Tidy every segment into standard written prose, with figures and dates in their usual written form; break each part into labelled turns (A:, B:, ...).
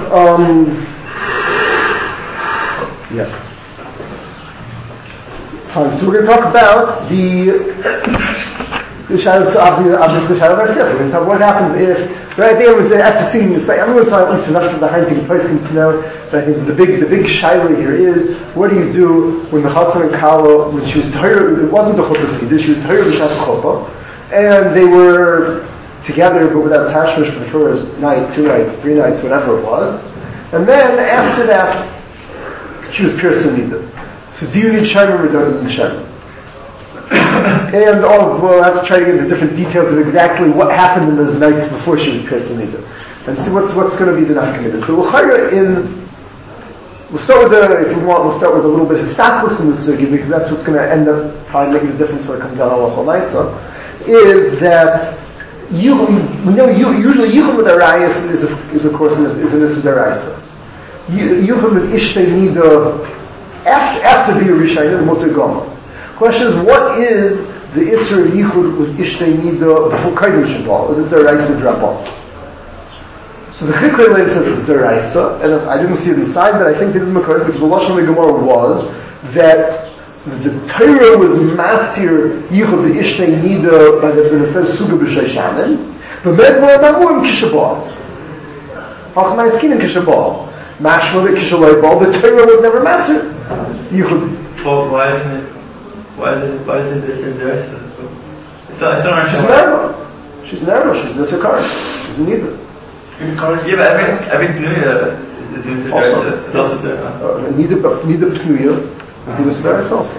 A: Yeah. Fine. So we're going to talk about the shadow, obviously the shadow of our Sif. We're going to talk what happens if, right there was, after seeing this, like, everyone saw at least enough of the Heineken place to know, but I think the big shaila here is, what do you do when the Chassan and Kala, when she was Tahir, it wasn't the Chuppah Seder, she was Tahir B'Shas Chuppah, and they were together but without tashmish for the first night, 2 nights, 3 nights, whatever it was, and then after that, she was Pir Sanida. So do you need Sharma or don't you need Sharma? And we'll have to try to get into different details of exactly what happened in those nights before she was Pir Sanida. And see what's going to be the nafkamidas. The L'chayra we'll start with if you want, we'll start with a little bit of histaklus in the sugi, because that's what's going to end up probably making a difference when it comes down to Halacha Maisa, is that we know usually Yuchum with Arayas is of course is an Issa Daraisa. Yuchum with Ishtei Nida after Biyur Rishayim is Moter Goma. Question is, what is the Isra of Yichud with Ishtei Nida before Kaidum Shabbat? Is it Daraisa Drabon? So the Chikrei Lev says it's Daraisa, and I didn't see it inside, but I think this is Makar, because the Lashon of the Gemara was that the Torah was matir Yichud the Ishtei Nida by the when it says Suga B'Shayshanim, but Medvar Namurim Kishabal. Hachmai Skin in Kishabal. Mashma the Kishaloi Bal, the Torah was never matir Yichud.
B: Well, why isn't this in Daraisa?
A: She's an Arab. She's an Isakar. She's a Nida.
B: Yeah, but every Pnuya is in Daraisa. It's also Torah.
A: Nida Pnuya. Also.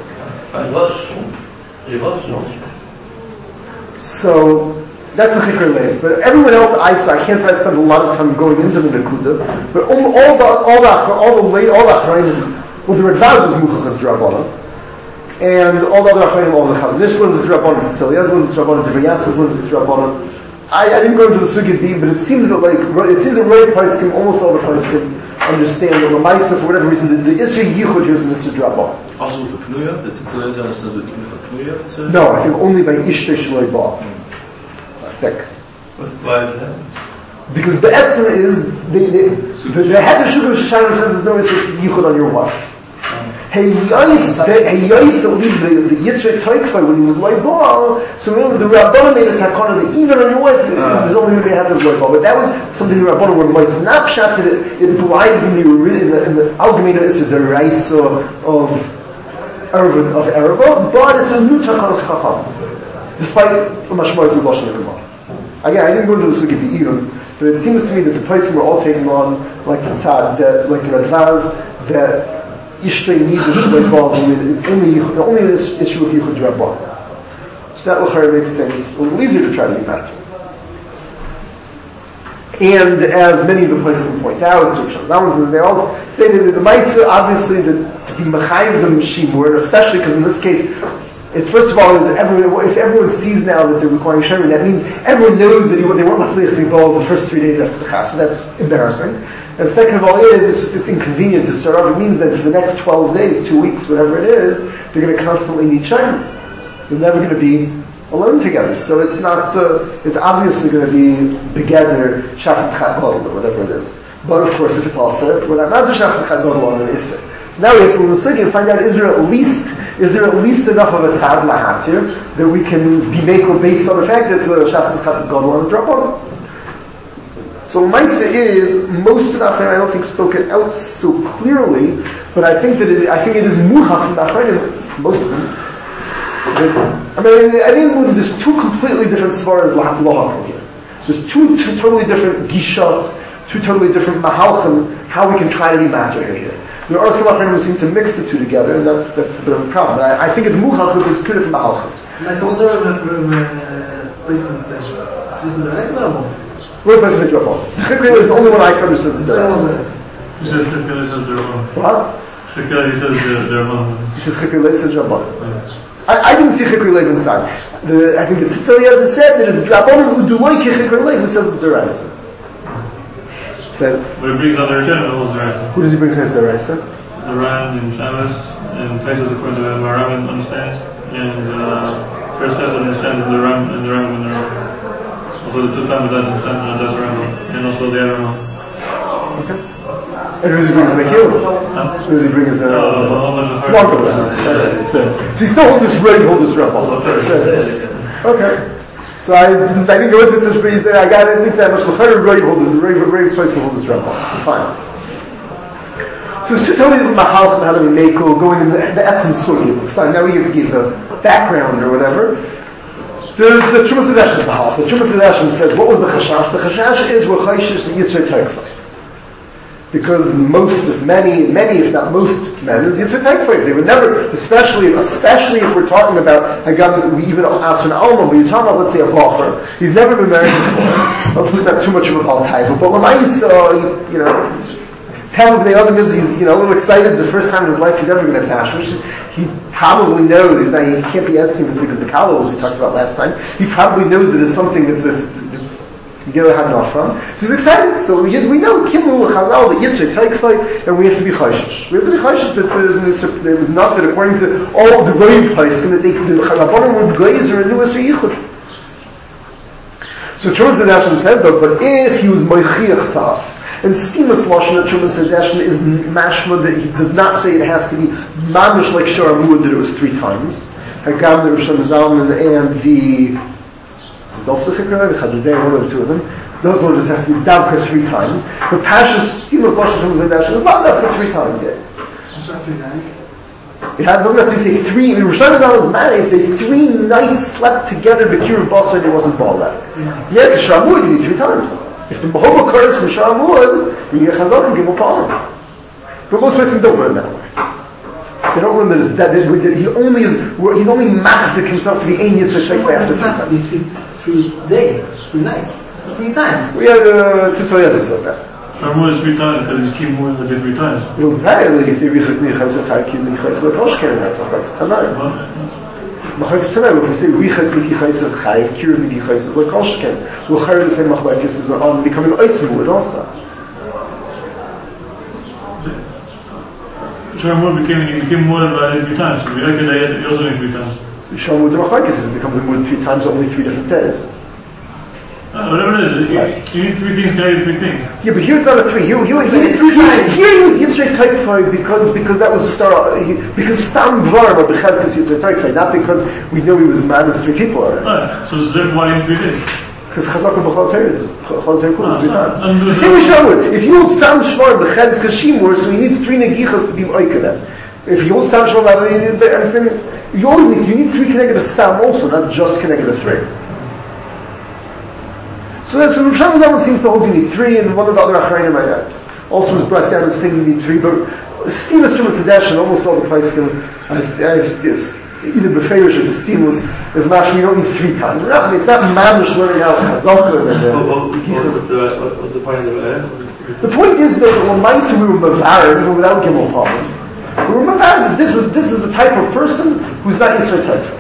A: So that's the Chikr Lev. But everyone else I can't say I spent a lot of time going into the Nekuda. But all the Achrayim, well, the Radvav was Muchachas Drabana, and all the other Achrayim, all the Chazanish lives is Drabana, Tziliaz lives is Drabana, Devayatzis lives is Drabana. I didn't go into the Sugi B, but it seems that Roy Paiskim, almost all the Paiskim, understand that Lamaisa, for whatever reason, the Isra Yichud here is an Isra Drabah.
C: Also with the Pnuya? The Tzitzilezer understands that even with the Pnuya?
A: No, I think only by Ishtei Shaloi Ba. I think.
B: Why is that?
A: Because the Etzem is, the head of Shukar Shashana says there's no Isra Yichud on your wife. Hey Yais that leave the Yitzrei Toikfa when he was Loibal, so remember the Rabbana made a takana that even on your wife, there's only going to be a half of Loibal. But that was something the Rabbana were like, it's not pshat that it glides in the Algemena Issa Deraisa of Ereva, but it's a new takanas Chacham, despite the Mashmois of Lashon Gemara. Again, I didn't go into the Sugi B'Iyun, but it seems to me that the places were all taking on, like the Tzad, like the Radvaz, that Ishtei Nida Shloi Bal is only this issue of Yichud Rabbah. So that L'chayr makes things a little easier to try to get back to. And as many of the places point out, they all say that the Maisa, obviously, to be Mechayiv the Shimur, especially because in this case, it's first of all, if everyone sees now that they're requiring Shemir, that means everyone knows that they weren't Matzliach to Bal the first 3 days after the Chas, so that's embarrassing. And second of all it's inconvenient to start off. It means that for the next 12 days, 2 weeks, whatever it is, they're going to constantly need Shemir. They're never going to be alone together. So it's not, it's obviously going to be together, Shas Chad Gadol, or whatever it is. But of course, if it's also, we're not just Shas Chad Gadol on an Isser. So now we have to look and find out, is there at least enough of a tzad lahatir that we can be makel based on the fact that it's a Shas Chad Gadol on a drop on? So Maisa is, most of the Achrayim I don't think spoke it out so clearly, but I think it is muhach from the Achrayim, most of them. I think there's 2 completely different svaras lahak here. There's two totally different gishat, 2 totally different mahalchim, how we can try to be matter here. There are some Achrayim who seem to mix the 2 together, and that's a bit of a problem. I think it's muhach because there's 2 different mahalchim.
D: So what are the placements then? Is this the rest of them?
A: What place is the Chikri is the only one I found who says it's the rest.
E: He says Chikri says Rabban.
A: What?
E: Chikri says Rabban.
A: He says Chikri says Rabban. I didn't see Chikri inside. I think it's Tziliaz said that it's Rabban Uduloi Ki Chikri who says it's the rest.
E: But he brings other Rishonim who holds the rest.
A: Who does he bring says the rest?
E: The Ran in Shabbos, and places according to what Rambam understands, and first class understands the Rambam and the Rambam. Also the 2 times that understands the Rambam, and also the other one.
A: Okay. And Uzi brings the Mekil. Uzi brings the Marvelous. So he still holds this right, hold this rough. Okay. So I didn't go into such breeze there. I got it. That much. The right hold is the right place to hold this rough. Fine. So it's two totally different mahalach and how to be mekel, going in the etzim sugim. So now we give the background or whatever. There's the Trumas Hadeshin mahalach. The Trumas Hadeshin says, what was the chashash? The chashash is we're chayshish the yitzray teikfai. Because many, if not most men, is yitzray teikfai. They would never, especially if we're talking about, we even ask an alma, but you're talking about, let's say, a bacher. He's never been married before. Hopefully not too much of a bal taiva. But when I saw, the other is he's a little excited the first time in his life he's ever going to dash, which is he probably knows he can't be as famous because the kala as we talked about last time. He probably knows that it's something that's you get a hanaf from. So he's excited. So we know Kimlu Chazal the Yitzchak Taikfai, and we have to be chayshish. We have to be chayshish that there was enough that according to all the grave place and that the Chalabonim would glaze or knew a yichud. So Trumas Hadeshin says though, but if he was moichiach to us, and Stimas Lashon at Trumas Hadeshin is mashma that he does not say it has to be mamish like Shor Amud that it was 3 times. Hagam the Rosh Zalman and the Dolsachikra, the Chadudei, one of the two of them. Those were the testaments davka 3 times. But Pashas Stimas Lashon Trumas Hadeshin is not davka 3 times yet. It doesn't have to say 3. The Rosh Hashanah is mad if they 3 nights slept together, the Kir of Basar, and it wasn't ball out. Yeah, the Shor Amud you need 3 times. If the whole occurs from Shor Amud, you need a chazak and give a palm. But most Muslims don't learn that way. They don't learn that it's that he's only machzik himself to be ein yitzchak sheikh after 3 times.
D: 3 days, 3 nights, 3 times.
A: We had Tzitzel Yezis says that.
E: Shor Amud is 3 times because you keep more than 3 times.
A: Apparently, you say Richak Nichas Chaykim Nichas Lakoshken. That's Tanai. Machlekes Tanai. If we say Richak Nichas Chayv, Kir Nichas Lakoshken, we'll hear the same machlekes is on becoming Oisimud also.
E: Shor Amud became more than 3 times. So we like it, you also need 3 times.
A: Shor Amud's a machlekes if it becomes more than 3 times, only 3 different days.
E: Whatever it is, you need 3 things, can I do 3 things?
A: Yeah, but here's not a 3. Here he was Yitzchak Taikfai because that was the start. Because Stam Gvar but Bechazkas Yitzchak Taikfai, not because we know he was a man as 3 people already.
E: Right. So it's therefore why you need 3 things.
A: Because Chazak and Bechal Teir is 3 times. The same as Shawur. If you hold Stam Shvar Bechazkas Shimur, so he needs 3 negichas to be Oikadem. If you hold Stam Shvar, I'm saying you always need 3 connected to Stam also, not just connected to 3. So Rosh Hashanah seems to hold you need 3, and one of the other Achrayim also was brought down as saying you need 3. But Stimas Trumas Hadeshin, almost all the places either Beferish or the Stimus is mashma. You don't need 3 times. It's not mamish learning how Chazalka.
B: What's the point of the
A: The point is that when Maisa we were Mavar, even without Gimel Palm, we were Mavar. This is the type of person who's not Yitzhak type.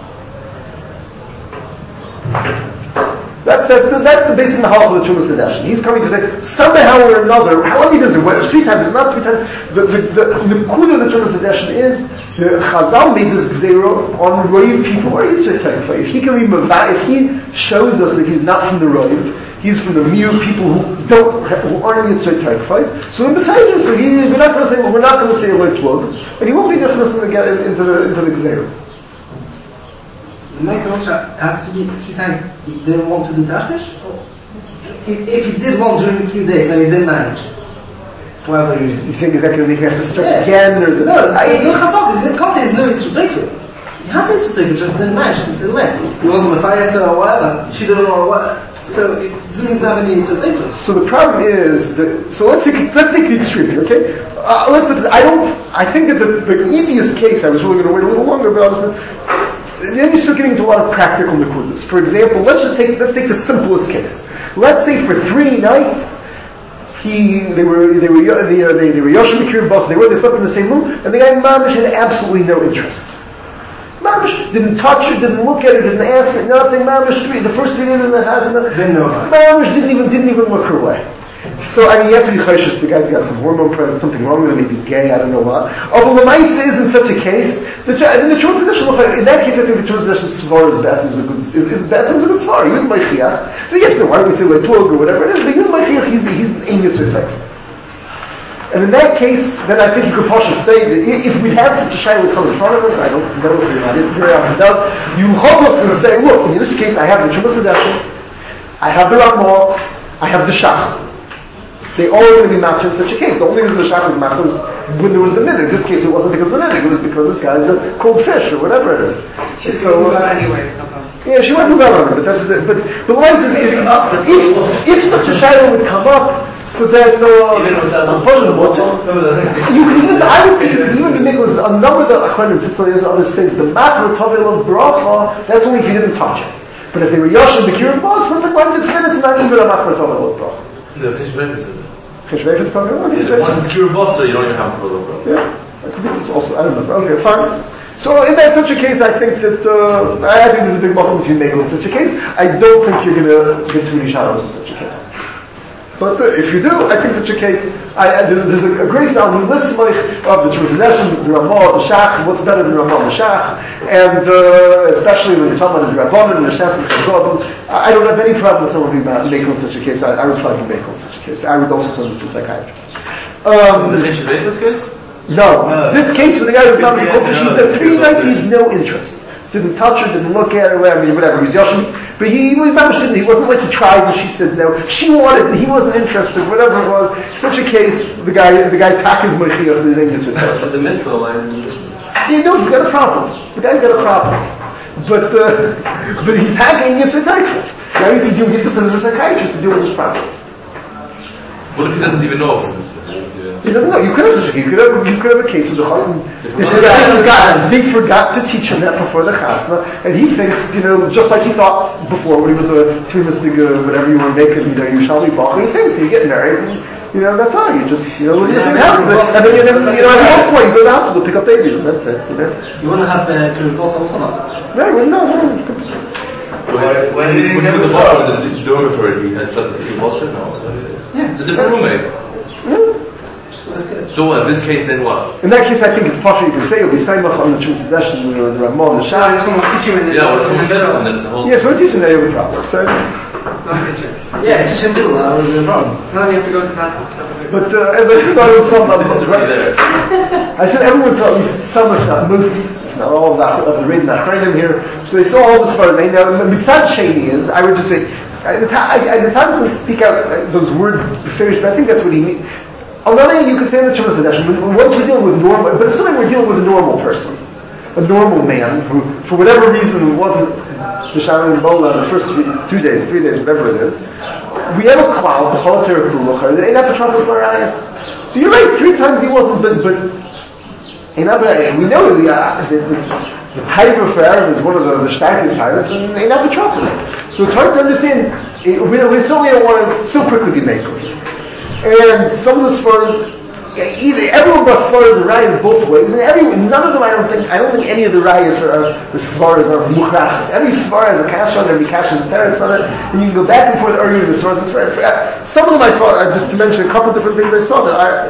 A: That's the basic mahal of the Trumas Hadeshin. He's coming to say somehow or another, however he does it, whether it's 3 times, it's not 3 times. The kuda of the Trumas Hadeshin is the Chazal made this gzera on roiv people or Yitzhak Taikfai. If he can be mavar, if he shows us that he's not from the roiv, he's from the miu people who aren't Yitzhak Taikfai. So in beside him, we're not going to say a loy plug, and he won't be nechnas again into the gzera.
D: The Maisa Moshe has to be 3 times. He didn't want to do Tashmish? If he did one during the 3 days, then he didn't manage. For whatever reason.
A: You think exactly that you have to start again? Or is it
D: no Chazak. You can't say it's no Yitzchak. He has Yitzchak, just didn't manage. He didn't learn. He wasn't a fire or whatever. She didn't know what. So it doesn't have any Yitzchak.
A: So the problem is that. So let's take the extreme here, okay? I think that the easiest case. I was really going to wait a little longer, but then you start getting into a lot of practical nekudas. For example, let's take the simplest case. Let's say for 3 nights, they were Yoshim Mikir Bas. They slept in the same room, and the guy Mamish had absolutely no interest. Mamish didn't touch her, didn't look at her, didn't ask her, nothing. Mamish the first 3 days in the house, Mamish didn't even look her way. So you have to be chayshish. The guy's got some hormone presence, something wrong with him. Maybe he's gay. I don't know what. Although the Maisa is in such a case, in that case, I think the Trumas Hadeshin svar is bad. Is a good svar. He was meichiach. So yes, why don't we say like plug or whatever it is? But he was meichiach. He's in Yitzhak type. And in that case, then I think you could partially say that if we have such a shayla come in front of us, I don't know if it very often does, you hope us to say, look, in this case I have the Trumas Sedeshin, I have the Ramah, I have the Shach. They all are going to be matched in such a case. The only reason the Shach was matched was when there was the Niddig. In this case it wasn't because of the Niddig, it was because this guy's a cold fish or whatever it is.
D: She's so, anyway.
A: Yeah, she might move out on it, but that's the. But what is if such a shayla would come up, so then you can even I would say you can even be Nicholas a number of the Achronim Tzitzalias others say the Machar Tovel of Bracha. That's only if you didn't touch it. But if they were Yosha B'Kirim Bas, something like this, then it's not even a Machar Tovel of Bracha.
C: No, Cheshbef is it.
A: Cheshbef is probably one.
C: Once it's Kirim Bas, so you don't even have to Tovel of Bracha.
A: Yeah, I could be it's also I don't know. Okay, fine. So in that such a case, I think that I think there's a big machloek between Mekel in such a case. I don't think you're going to get too many shadows in such a case. But if you do, I think such a case, there's a great sound list of the Trumas Sedeshin, the Ramah, the Shach, what's better than Ramah and the Shach, and especially when you're talking about the Rabbanon and the Shas and the Rabbanon, I don't have any problem with someone being Mekel in such a case. I would probably be Mekel in such a case. I would also send it to a psychiatrist.
C: The Cheshbef in this case?
A: No. This case with the guy who's not the 3 nights he had no interest. Didn't touch her, didn't look at her, whatever. He was Yoshim. But he wasn't like he tried and she said no. She wanted, he wasn't interested, whatever it was. Such a case, the guy tack his Mechiyah with his English.
C: But the mitzvah,
A: you know, he's got a problem. The guy's got a problem. But he's hacking against her type. Now he's doing it to send him to a psychiatrist to deal with his problem.
C: What if he doesn't even know?
A: He doesn't know. You could have a case with the chassan. He forgot to teach him that before the chasna, and he thinks, just like he thought before when he was a three-mistig, whatever you want to make him, you shall be bach. He thinks you get married, and, that's how you just, live in the house, and then at one point you go to the hospital to pick up babies, and that's it.
D: You want to have Kirim Bas also not?
A: No.
C: When he was a father in the dormitory, he has slept with Kirim Bas.
D: Yeah,
C: it's a different roommate. So in this case, then what?
A: In that case, I think it's possible you can say it'll be Saimach on the Trumas Sedeshin or the Ramah, the Shach.
C: Yeah, or someone teaches him, then it's a whole...
A: Yeah, someone teaches him, that you'll be problem. So,
D: yeah, it's a simple problem.
B: No, you have to go to passport.
A: But as I started talking
C: it's already there.
A: I said everyone saw at least some of that, most, if not all of the Reid and Achronim here. So they saw all this far as I know. Mitzad Sheni is, I would just say, the Taz doesn't speak out those words, but I think that's what he means. On the other hand, you could say in the Trumas Sedeshin, once we're dealing with normal, but assuming we're dealing with a normal person, a normal man who, for whatever reason, wasn't the Shaman and Bola the first 3 days, whatever it is, we have a cloud, the Cholater Kuluchar, that ain't up Petropoulos Larayas. So you're right, 3 times he wasn't, but we know the type of Arab is one of the starkest Hadas, and ain't up Petropoulos. So it's hard to understand. We certainly don't want to so quickly be made clear. And some of the Svaras, everyone brought Svaras and Rayas both ways, and none of them, I don't think any of the Rayas the Svaras are Mukhrachas. Every Svara has a cash on it, every cash has a teretz on it, and you can go back and forth arguing the Svaras. Some of them I thought, just to mention a couple of different things I saw that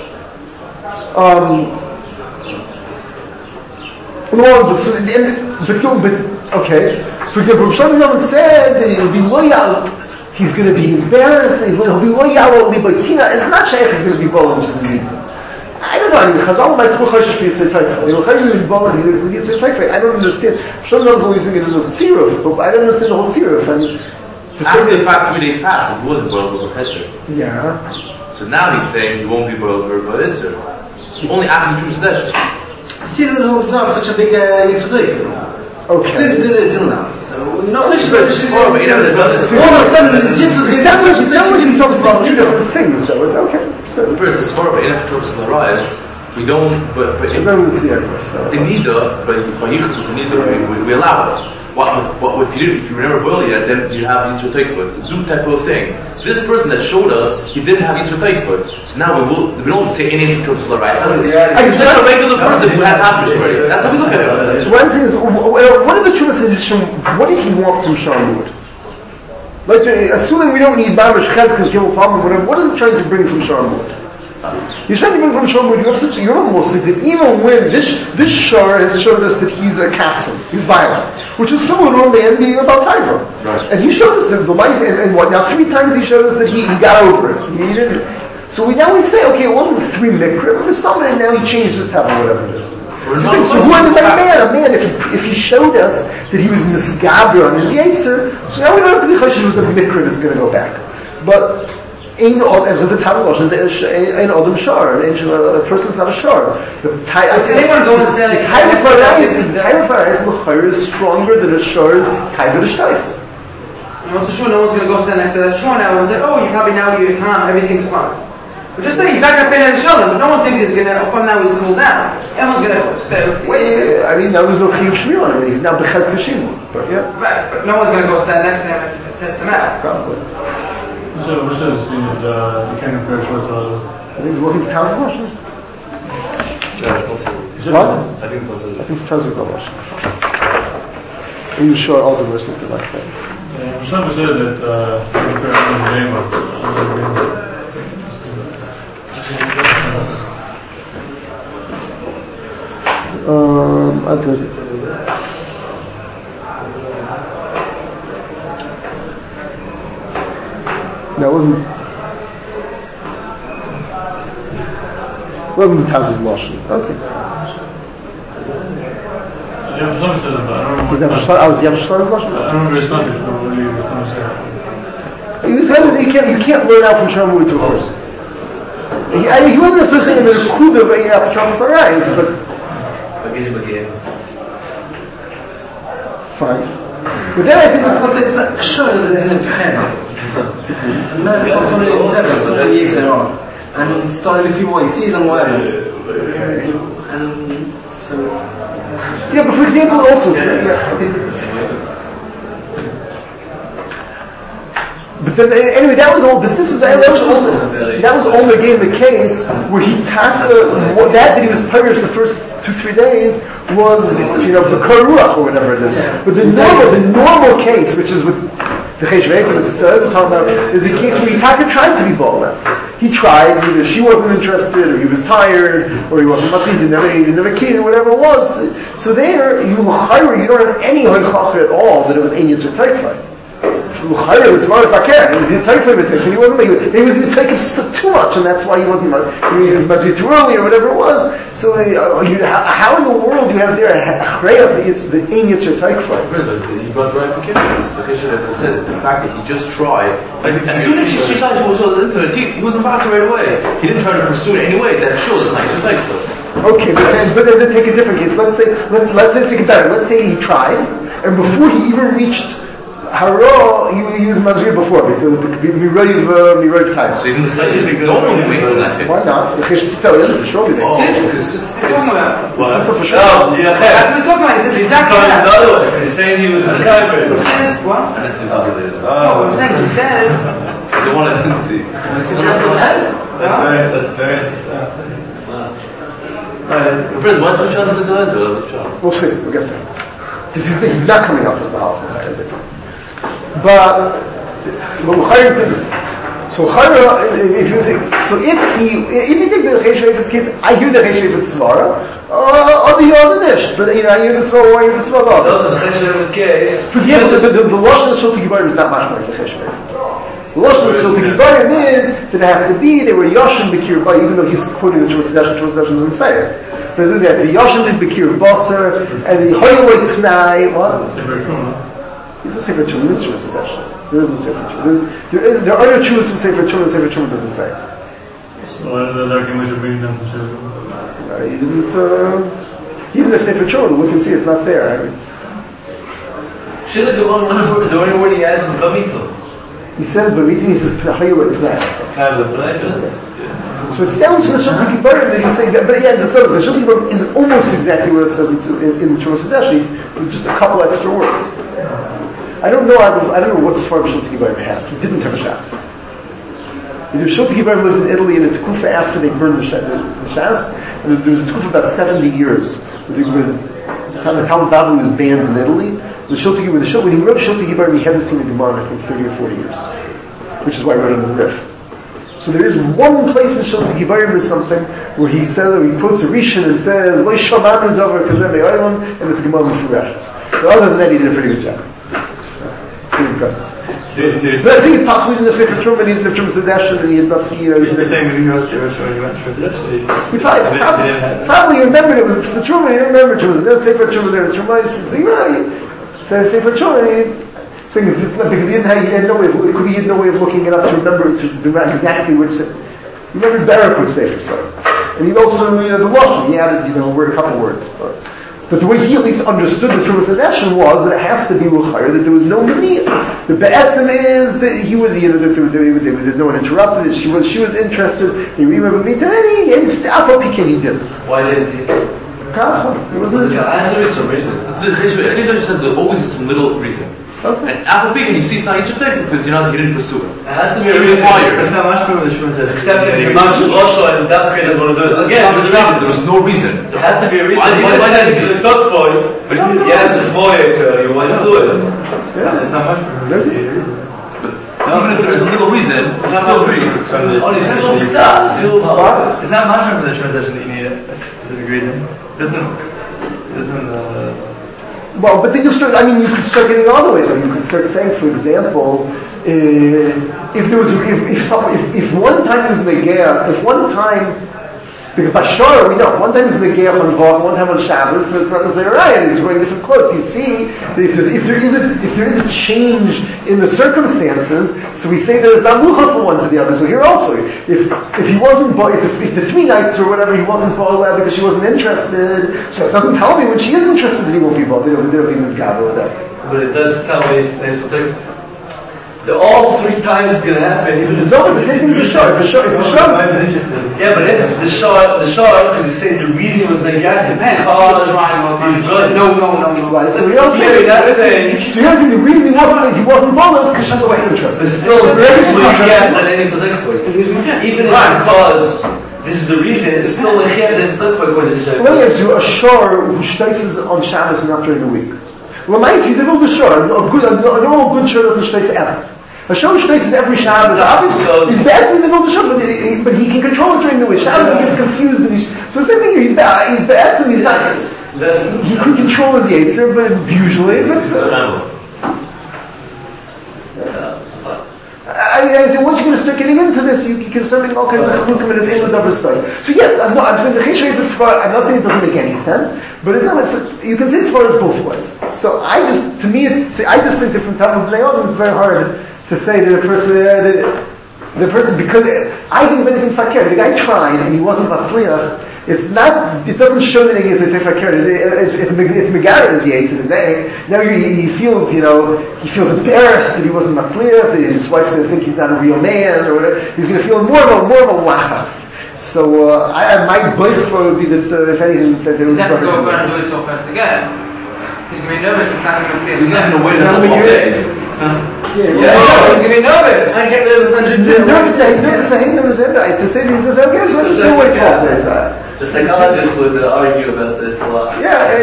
A: okay. For example, Rosh Hashanah said that it would be loyal. He's going to be embarrassed. He'll be loyal. It's not shaykh. He's going to be bold, which is neat. I don't know. I mean, Chazal might still chayshish for Yitzhak Taifel. Chayshish is going to be bold, and he's going to Yitzhak Taifel. I don't understand. Rosh Hashanah is only using it as a tziruf, but I don't understand the whole tziruf.
C: After the fact 3 days passed, if he wasn't boiled over Hesher.
A: Yeah.
C: So now he's saying he won't be boiled over Hesher. Only after the Trumas Sedeshin.
D: See, it's not such a big Yitzhak.
A: Okay.
D: Since did it till now, so all of a
C: sudden
D: the jitters get
A: that's what you talk about 2 different things, though. It's okay.
C: Whereas the Sforah in Petropoulos Larayas, we don't. But in Nida, by Yichud Nida, we allow it. But if you never boil yet, then you have Yitzhak Taifel. It's a new type of thing. This person that showed us, he didn't have Yitzhak Taifel. So now we don't say any Petropoulos Larayas. He's not a regular person who had passage already. That's how we look at it.
A: One thing is, what did the Trumas Sedeshin, what did he want from Sharmut? Like, assuming we don't need Bamish Cheskas, Gimel Palmer, whatever, what is it trying to bring from Sharmut? He's trying to bring from Sharmut, you're almost like that even when this Shar has showed us that he's a Katsim, he's violent, which is similar to a man being about Taiva.
C: Right.
A: And he showed us the life, and what, now 3 times he showed us that he got over it. He didn't. So we say, okay, it wasn't 3 mikra, but and now he changed his tava, whatever it is. So who are the man? A man, if he showed us that he was nisgaber on his yetzer, so now we don't have to be chashish it was a mikra that's going to go back. But as of the tava loshon, ein odom shar, a person's not a shar. The taiva farayis is stronger than a shar's taiva d'shtais.
F: What's the shore? No one's going to go stand next to that shore now and say, "Oh, you probably now you're calm, everything's fine." But just say he's back up in the shoulder, but no one thinks he's going to. From now he's cool down. Everyone's going to stay.
A: Wait, I mean, now there's no chiyuv shmir on him. He's now b'chez v'shimon. But yeah,
F: right. But no one's going to go stand next to him and test him out.
A: Probably.
E: So, what says you can't compare short to other?
A: I think it wasn't the Taz Lashon.
C: Yeah, it's also.
A: What?
C: I think it's also.
A: I think Taz is the Lashon. Are you sure all the words something like that?
E: Yeah, Shlomo said that compare other
A: I'll tell you. No, it wasn't the Taz's Lashon. Okay.
E: Yeah, Shlomo said that, but I don't know.
A: Was that Shlomo's Lashon?
E: I don't understand it. What do you
A: said? You can't learn out from Shlomo to a person. I mean, you wouldn't necessarily say that it's kuda, but yeah, Patronus Larais, but fine. But then I think
D: it's not sure as an in and man, it's not only in Teva, it's only Yetzer on. And it's totally if he sees and whatever. And so.
A: Yeah, but for example, also. But then, anyway, that was all. But this is that was only again the case where he tackled that he was purged the first 2-3 days was B'kar Ruach or whatever it is. But the normal case, which is what the Cheshveik that says we're talking about, is a case where he tried to be bald now. He tried, either she wasn't interested, or he was tired, or he wasn't matzi, he didn't have a kid, or whatever it was. So there, you don't have any hoichach at all that it was ein yitzer teikfai. L'chayr was smart if I can. He was in teikfai b'teikfai. He was in teikfai too much, and that's why he wasn't. He was matzi too early, or whatever it was. So how in the world do you have there a chreya the ein yitzer teikfai?
C: But you brought the right for kibbutz. The Cheshveik said the fact that he just tried. As soon as he decided he was into it, he wasn't about to right away. He didn't try to pursue it anyway. That shows it's not yitzer teikfai.
A: Okay, but then take a different case. Let's take it better. Let's say he tried, and before he even reached Haro, he used Mazir before, because Miroiv time.
C: So he didn't normally wait for that case.
A: Why not? The Chesh still isn't, surely they
F: He's talking about.
B: What?
F: That's what he's talking about. He says exactly that.
B: The other one, he's saying he was a
F: He says, what?
C: And that's invisible.
F: I'm saying, he says.
C: The one I didn't see.
F: This is what he says.
B: That's very interesting.
C: What's which one is this?
A: We'll see, we'll get there. He's not coming out as the halacha, is it? But so if you say, if you take the Cheshveik's case, I hear the Cheshveik's svara, or the other dish, but I hear the svara, I hear the svara.
B: Those are the Cheshveik's case.
A: For example, the Lashon of Shulti Gibarim is not much like the Cheshveik. The Lashon of Shulti Gibarim is that it has to be they were Yoshin B'kir Ba, even though he's quoting the Chumash doesn't say it. But the Yoshin did B'kir Basar, and the Hoyloi Pnai, what? It's a Sefer Chumah, it's Chumash Sefer. There is no Sefer Chumah. There are no Chumahs from Sefer Chumah, Sefer Chumah doesn't say.
E: So why did the argument should bring them to Sefer Chumah?
A: Even if Sefer Chumah, look and see, it's not there. I mean,
B: the only word he adds is Bamito.
A: he says Bamito, he says Pnai. So it sounds to the Shulti Gibarim that he's saying, but yeah, the Shulti Gibarim is almost exactly what it says in the Chumah Sedeshi, with just a couple extra words. I don't know what Sfar Shulti Gibarim had. He didn't have a Shas. The Shulti Gibarim lived in Italy in a Tekufa after they burned the Shas, and there was a Tekufa about 70 years. The Talmud Bavli was banned in Italy. When he wrote Shulti Gibarim, he hadn't seen a Gemara in 30 or 40 years, which is why I wrote it in the Rif. So there is one place in Shulti Gibarim or something where he quotes a Rishon and says, "Lo shamanu davar kazeh me'olam," and it's a Gemara Mefurashos. But other than that, he did a pretty good job. Pretty impressive. But I think it's possible he didn't have Sefer Truma, he didn't have Truma Sedeshin, and he had nothing,
B: You're saying when he wrote Sefer Truma, he went for Sedeshin.
A: He probably remembered it was the Truma, he remembered it was, there's Sefer Truma there, Truma, so there's Sefer Truma, it's not because he had no way of, it could be he had no way of looking it up to remember exactly which Sefer. He remembered Barak would say for some. And he also, the Lashon, he added, a couple words. But the way he at least understood the Truma Sedeshin was that it has to be Luchayr, that there was no Mania. The Be'etzim is that he was, there's no one interrupted, she was interested, he remembered me, and he didn't.
B: Why didn't he?
A: It wasn't
B: There's some reason.
C: There always is some little reason.
A: Okay.
C: And Apple Big, and you see it's not Yitzhak Teifel because he didn't pursue it.
B: It has to be a reason. It's not much from the Shmuel said. Except if you're not Roshel and Dafke doesn't want to do it. Again,
C: There was no reason.
B: There has to be a reason. Why did he talk for you? But you have this voyage, you want to do it. It's not much from the reason.
C: Even if there is a little reason, it's still reason.
B: Only it's not much from the transition that you need a specific reason. It doesn't
A: well, but then you could start getting all the way though. You could start saying, for example, if one time it was Megea, if one time, because by Shora we know, one time it was Megea on Vok, one time on Shabbos, so it's not necessarily right, he's wearing different clothes. You see, that if there is a change in the circumstances, so we say that it's not Mucha from one to the other. So here also, if he wasn't, if the 3 nights or whatever, he wasn't bothered because she wasn't interested, so it doesn't tell me when she is interested that he won't be bothered, there'll be misgaba or whatever.
B: But it does tell me it's all 3 times it's going to happen. Even if
A: no, but the same thing is the shor. If the shor,
B: yeah, but if the shor, because you say the reason was negated because he's good.
F: No.
A: Right. So we also say
B: that's saying.
A: So you're saying the reason he wasn't bothered is because she wasn't interested.
B: But still, than any tzaddik for you. Even if because this is the reason, it's still a tzaddik that's tzaddik for you.
A: Let me ask you, a shor who shtaces on Shabbos and not during the week. Well, nice. He's a little bit short. A normal good shor doesn't shtace ever. A shor shtaces every Shabbos. Obviously, he's bad. He's a little bit short, but he can control it during the week. Shabbos he gets confused, and so same thing here. He's bad. He's bad, and he's nice. He can control his yetzer, but usually. I said, once you're going to start getting into this, you can start making all kinds of chukim and his aim of side. So yes, I'm saying the chesed is far. I'm not saying it doesn't make any sense, but it's not. You can say it's far as both ways. So I just think different type of bnei, it's very hard to say that the person because I think of anything fakir. The guy tried and he wasn't matzliach. It's not. It doesn't show that he is a fakir. It's megarer as yetzer today. Now he feels, he feels embarrassed that he wasn't matzliach. His wife's going to think he's not a real man or whatever. He's going to feel more of a lachas. So my belief would be that if anything, that they would.
F: He's not going to go and do it so fast again. He's going to be nervous. He's not going to see it.
C: He's not going to wait another 12 days.
F: He's going to be nervous. I get nervous.
A: Nervous. To say these is okay. So there's no way 12 days.
B: The psychologists would argue about this a lot.
A: Yeah,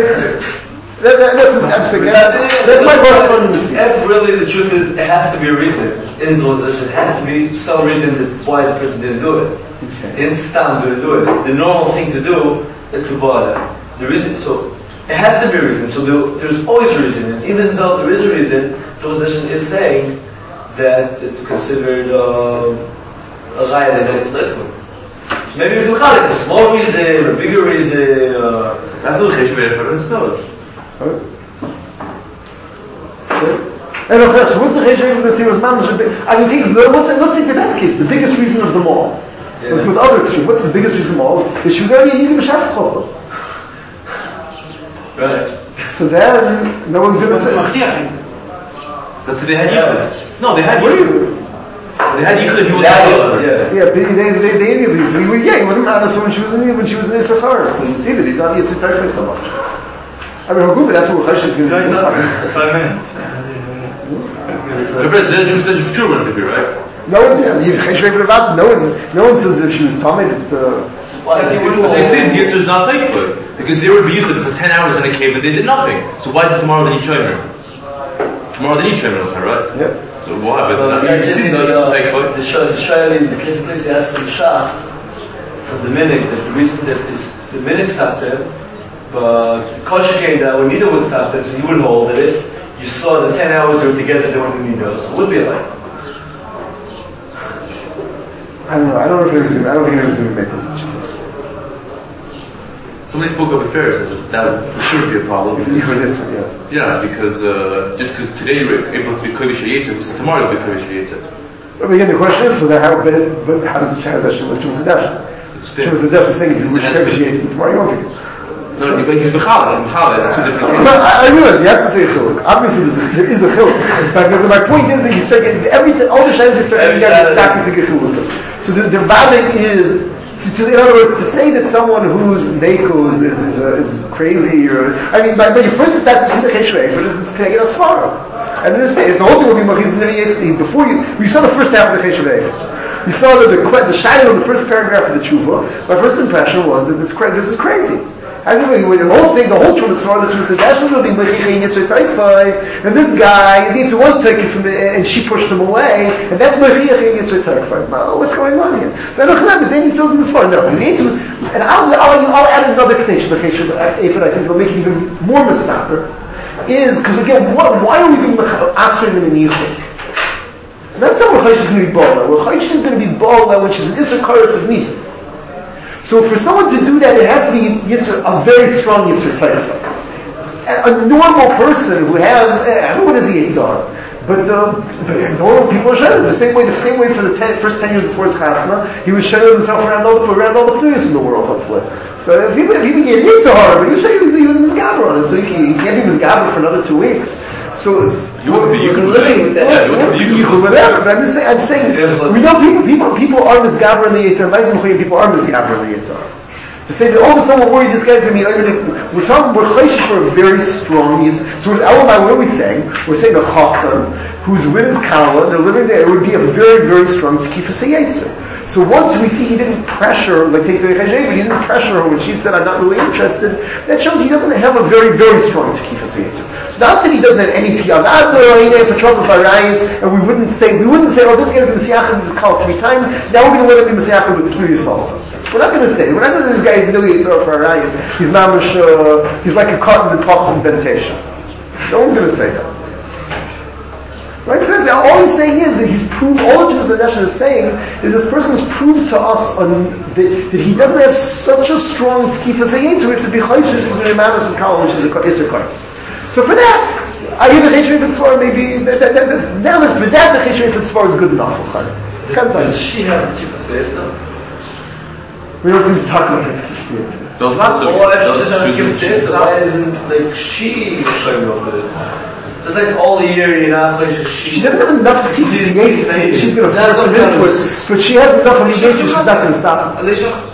A: that's my first one.
B: If really the truth is, it has to be a reason. In those positions, it has to be some reason why the person didn't do it. They didn't stand to do it. The normal thing to do is to bother. The reason, so it has to be a reason. So there's always a reason. And even though there is a reason, the position is saying that it's considered a raya that it's dreadful. So maybe we can call it a small reason, a bigger reason.
C: That's what Cheshbei for installed.
A: And of course, what's the Cheshbei for the was mamash? I mean, let's take the best case, the biggest reason of them all. Yeah. Let's go with the other extreme. What's the biggest reason of all? Is she was already eating b'shas chol.
B: Right.
A: So then, no one's going to say.
C: That's they had yichud. No, they had yichud. They had yichud. He was
A: they interviewed. He wasn't honest when she was in Issachar. So you see that he's not Yitzhak so much. I mean, Haguma, that's what Chash is going to do.
B: 5 minutes.
C: The president says it's true when to be right.
A: No one says that she was tummy.
C: They said the answer is not thankful because they were biyuchad for 10 hours in a cave and they did nothing. So why did tomorrow they need shomer? Tomorrow they need shomer, right?
A: Yeah.
C: So what happened? You see the thankful.
B: The Shalim, the case of place, he asked the Shach from the minig that the reason that the minig stopped him, but the Koshikein that when neither would stop him, so he would hold that if you saw the 10 hours they were together doing the midos. What would be like?
A: I don't know. I don't think it was going to make this change.
C: Somebody spoke up affairs, that would for sure be a problem. Yeah, because just because today you're able to be kovish yetzer, so tomorrow you'll be kovish yetzer.
A: But again, the question is, so then how does the transaction with Chumas Hadashin? Chumas Hadashin is saying if you wish kovish yetzer tomorrow, you won't be.
C: No, but he's Bechala. It's two different cases.
A: I realize you have to say a chiluk. Obviously, there is a chiluk. But my point is that you start getting everything. All the shaylas you start getting back to get chiluk. So the vadik is. So in other words, to say that someone who's nekus is crazy, or I mean, but you first start to see the cheshvei for this is to get a svara. And then say the whole thing will be machizis neviyetzim. Before you saw the first half of the cheshvei. You saw that the shayla in the first paragraph of the tshuva. My first impression was that this is crazy. I mean, the whole truth is the truth is that will be mechicha yitzur taikfai, and this guy, his yitzur was taken from and she pushed him away, and that's mechicha yitzur taikfai. Well, what's going on here? So I don't know, but then he still in this far. No, and I'll add another connection, I think will make it even more mistaker, is, because again, why are we being answering in the yichud? And that's not what Chayish is going to be bald. Well, Chayish is going to be bald when she's an Issa Karas of Nid. So for someone to do that, it has to be a very strong Yitzhak Taifah. A normal person who has, everyone has a Yitzhak, but normal people are shaying the same way for the first 10 years before his chasna, he was shaying himself around all the players in the world, hopefully. So people get Yitzhak, but he was misgaber on it, so he can't be misgaber for another 2 weeks. So
C: he wasn't
F: living with that.
C: Yeah, he wasn't
A: with that. So I'm saying we know people are misgaber in the Yitzhak. People are misgaber in the Yitzhak. To say that all of a sudden we're worried this guy's going to be, we're chayshish for a very strong Yitzhak. So with Elamai, what are we saying? We're saying a chassan who's with his kala, they're living there. It would be a very, very strong tekifas Yitzhak. So once we see he didn't pressure, like take the Chayjev, he didn't pressure her when she said, I'm not really interested, that shows he doesn't have a very, very strong tekifas Yitzhak. Not that he doesn't have any tiyah, and we wouldn't say, oh, this guy's Messiachim with his kala 3 times, now we're going to let him be Messiachim with the Knuyas also. We're not going to say this guy is really Yitzhak for Arayis, he's mamash, he's like a cotton that pops in meditation. No one's going to say that. Right? So all he's saying is that he's proved, all that Chumas Hadashin is saying is this person has proved to us that he doesn't have such a strong tekifas Yitzhak, so we have to be chayshish, he's going to mamas his kala, which is a Isser Karos. So for that, I hear the Cheshvei Tzvar maybe, now that for that the Cheshvei Tzvar is good enough.
B: Does she have the Kippur Seitza?
A: We don't need to talk about it.
C: Those last
B: well, if she doesn't have Kippur why isn't like she showing up for this? Just like all year you're not like she
A: doesn't have enough to keep she's going to force him into it, but she has enough of she's not going to stop him.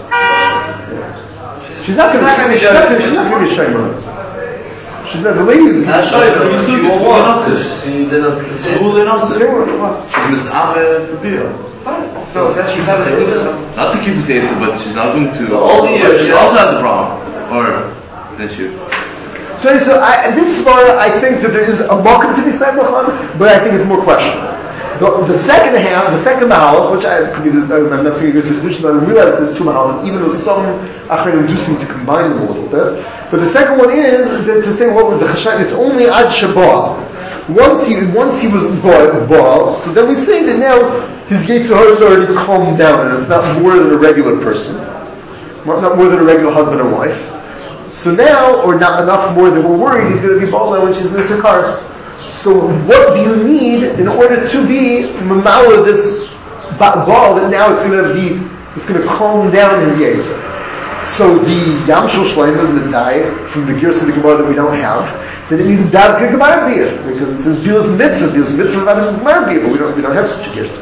A: She's not going to be ashamed. She's not the ladies.
B: Not sure, but she won't want to. She didn't consider.
C: She's mis'ave for beer.
F: So that's she's not going to
C: not to keep the but she's not going to.
B: All the years.
C: She also has a problem or an issue.
A: So this svara, I think that there is a mokum to be said, but I think it's more questionable. The second half, the second mahalach, which I'm not saying this is tradition, but I realize there's 2 mahalach, even though some achronim do seem to combine them a little bit. But the second one is to say what was the chashav. It's only ad shabbat. Once he was baal, so then we say that now his yitzhar has already calmed down, and it's not more than a regular person, not more than a regular husband or wife. So now, or not enough more than we're worried he's going to be baal now when she's in the cars. So what do you need in order to be mamala this baal that now it's going to calm down his yitzhar? So the Yam Shel Shleim is the diet from the Gersa of the Gemara that we don't have. Then it means Davka Gemara beer because it says Bilas Mitzvah. Bilas Mitzvah is Gemara beer, but we don't have such a Gersa.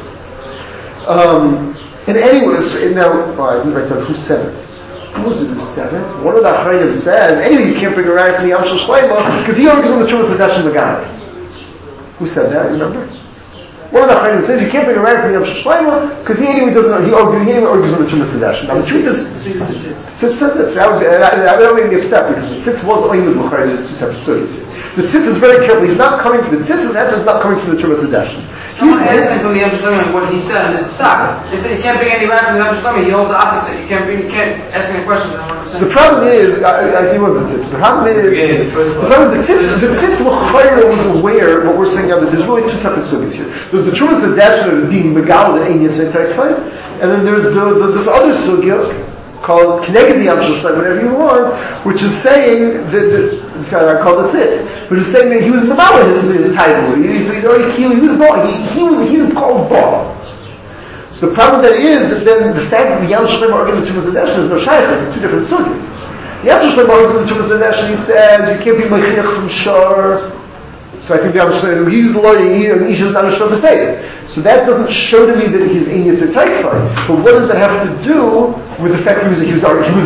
A: And anyways, now I didn't write down who said it. Who was it who said it? One of the Achronim says, anyway, you can't bring a rag from the Yam Shel Shleim because he argues on the Chumas Hadashin Magana. Who said that? You remember? One of the Achronim says you can't bring a rag from the Yam Shel Shleim because he anyway argues on the Chumas Hadashin. Now the truth is. Tzitz says this. I don't make me upset because the tzitz was only with Bukhari. There's 2 separate stories. The tzitz is very careful. He's not coming from the tzitz's answer. Is not coming from the Chumas Hadashin.
F: Someone asked him from the Yom Shlomi what he said in his Pesach. They said you can't bring any back from the Yom Shlomi. He holds the opposite. You can't ask any questions.
A: So the problem is, I think it was the tzitz. The problem is the tzitz was aware of what we're saying now, that there's really two separate sugis here. There's the Trumas Hadesher being Megal, the Ein Yitzay Teikfai, and then there's this other sugya called Kneged the Yom Shlomi, whatever you want, which is saying that I call it tzitz, which is saying that he was Megal his title. So he's already he was called Ba. So the problem that is that then the fact that the Yom Shlomo arguing the Trumas Hadesher is no shaykhs, it's two different sugyas. The Yom Shlomo argues the Trumas Hadesher, he says you can't be mechiach from shor. So I think the Yom Shlomo, he used the law, and Ish is not a shor to say it. So that doesn't show to me that he's in Yitzhak Taikfai. But what does that have to do with the fact that he was born?
B: Yeah,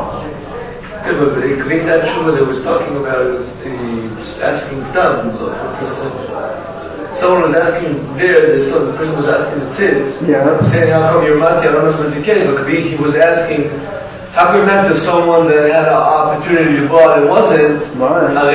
B: but it could be that Shuma that was talking about, he was asking stuff, someone was asking there, the person was asking the tzitz, saying, how come you're mati, I don't know what to get, but he was asking, how come you're mati to someone that had an opportunity to buy and wasn't?
A: No,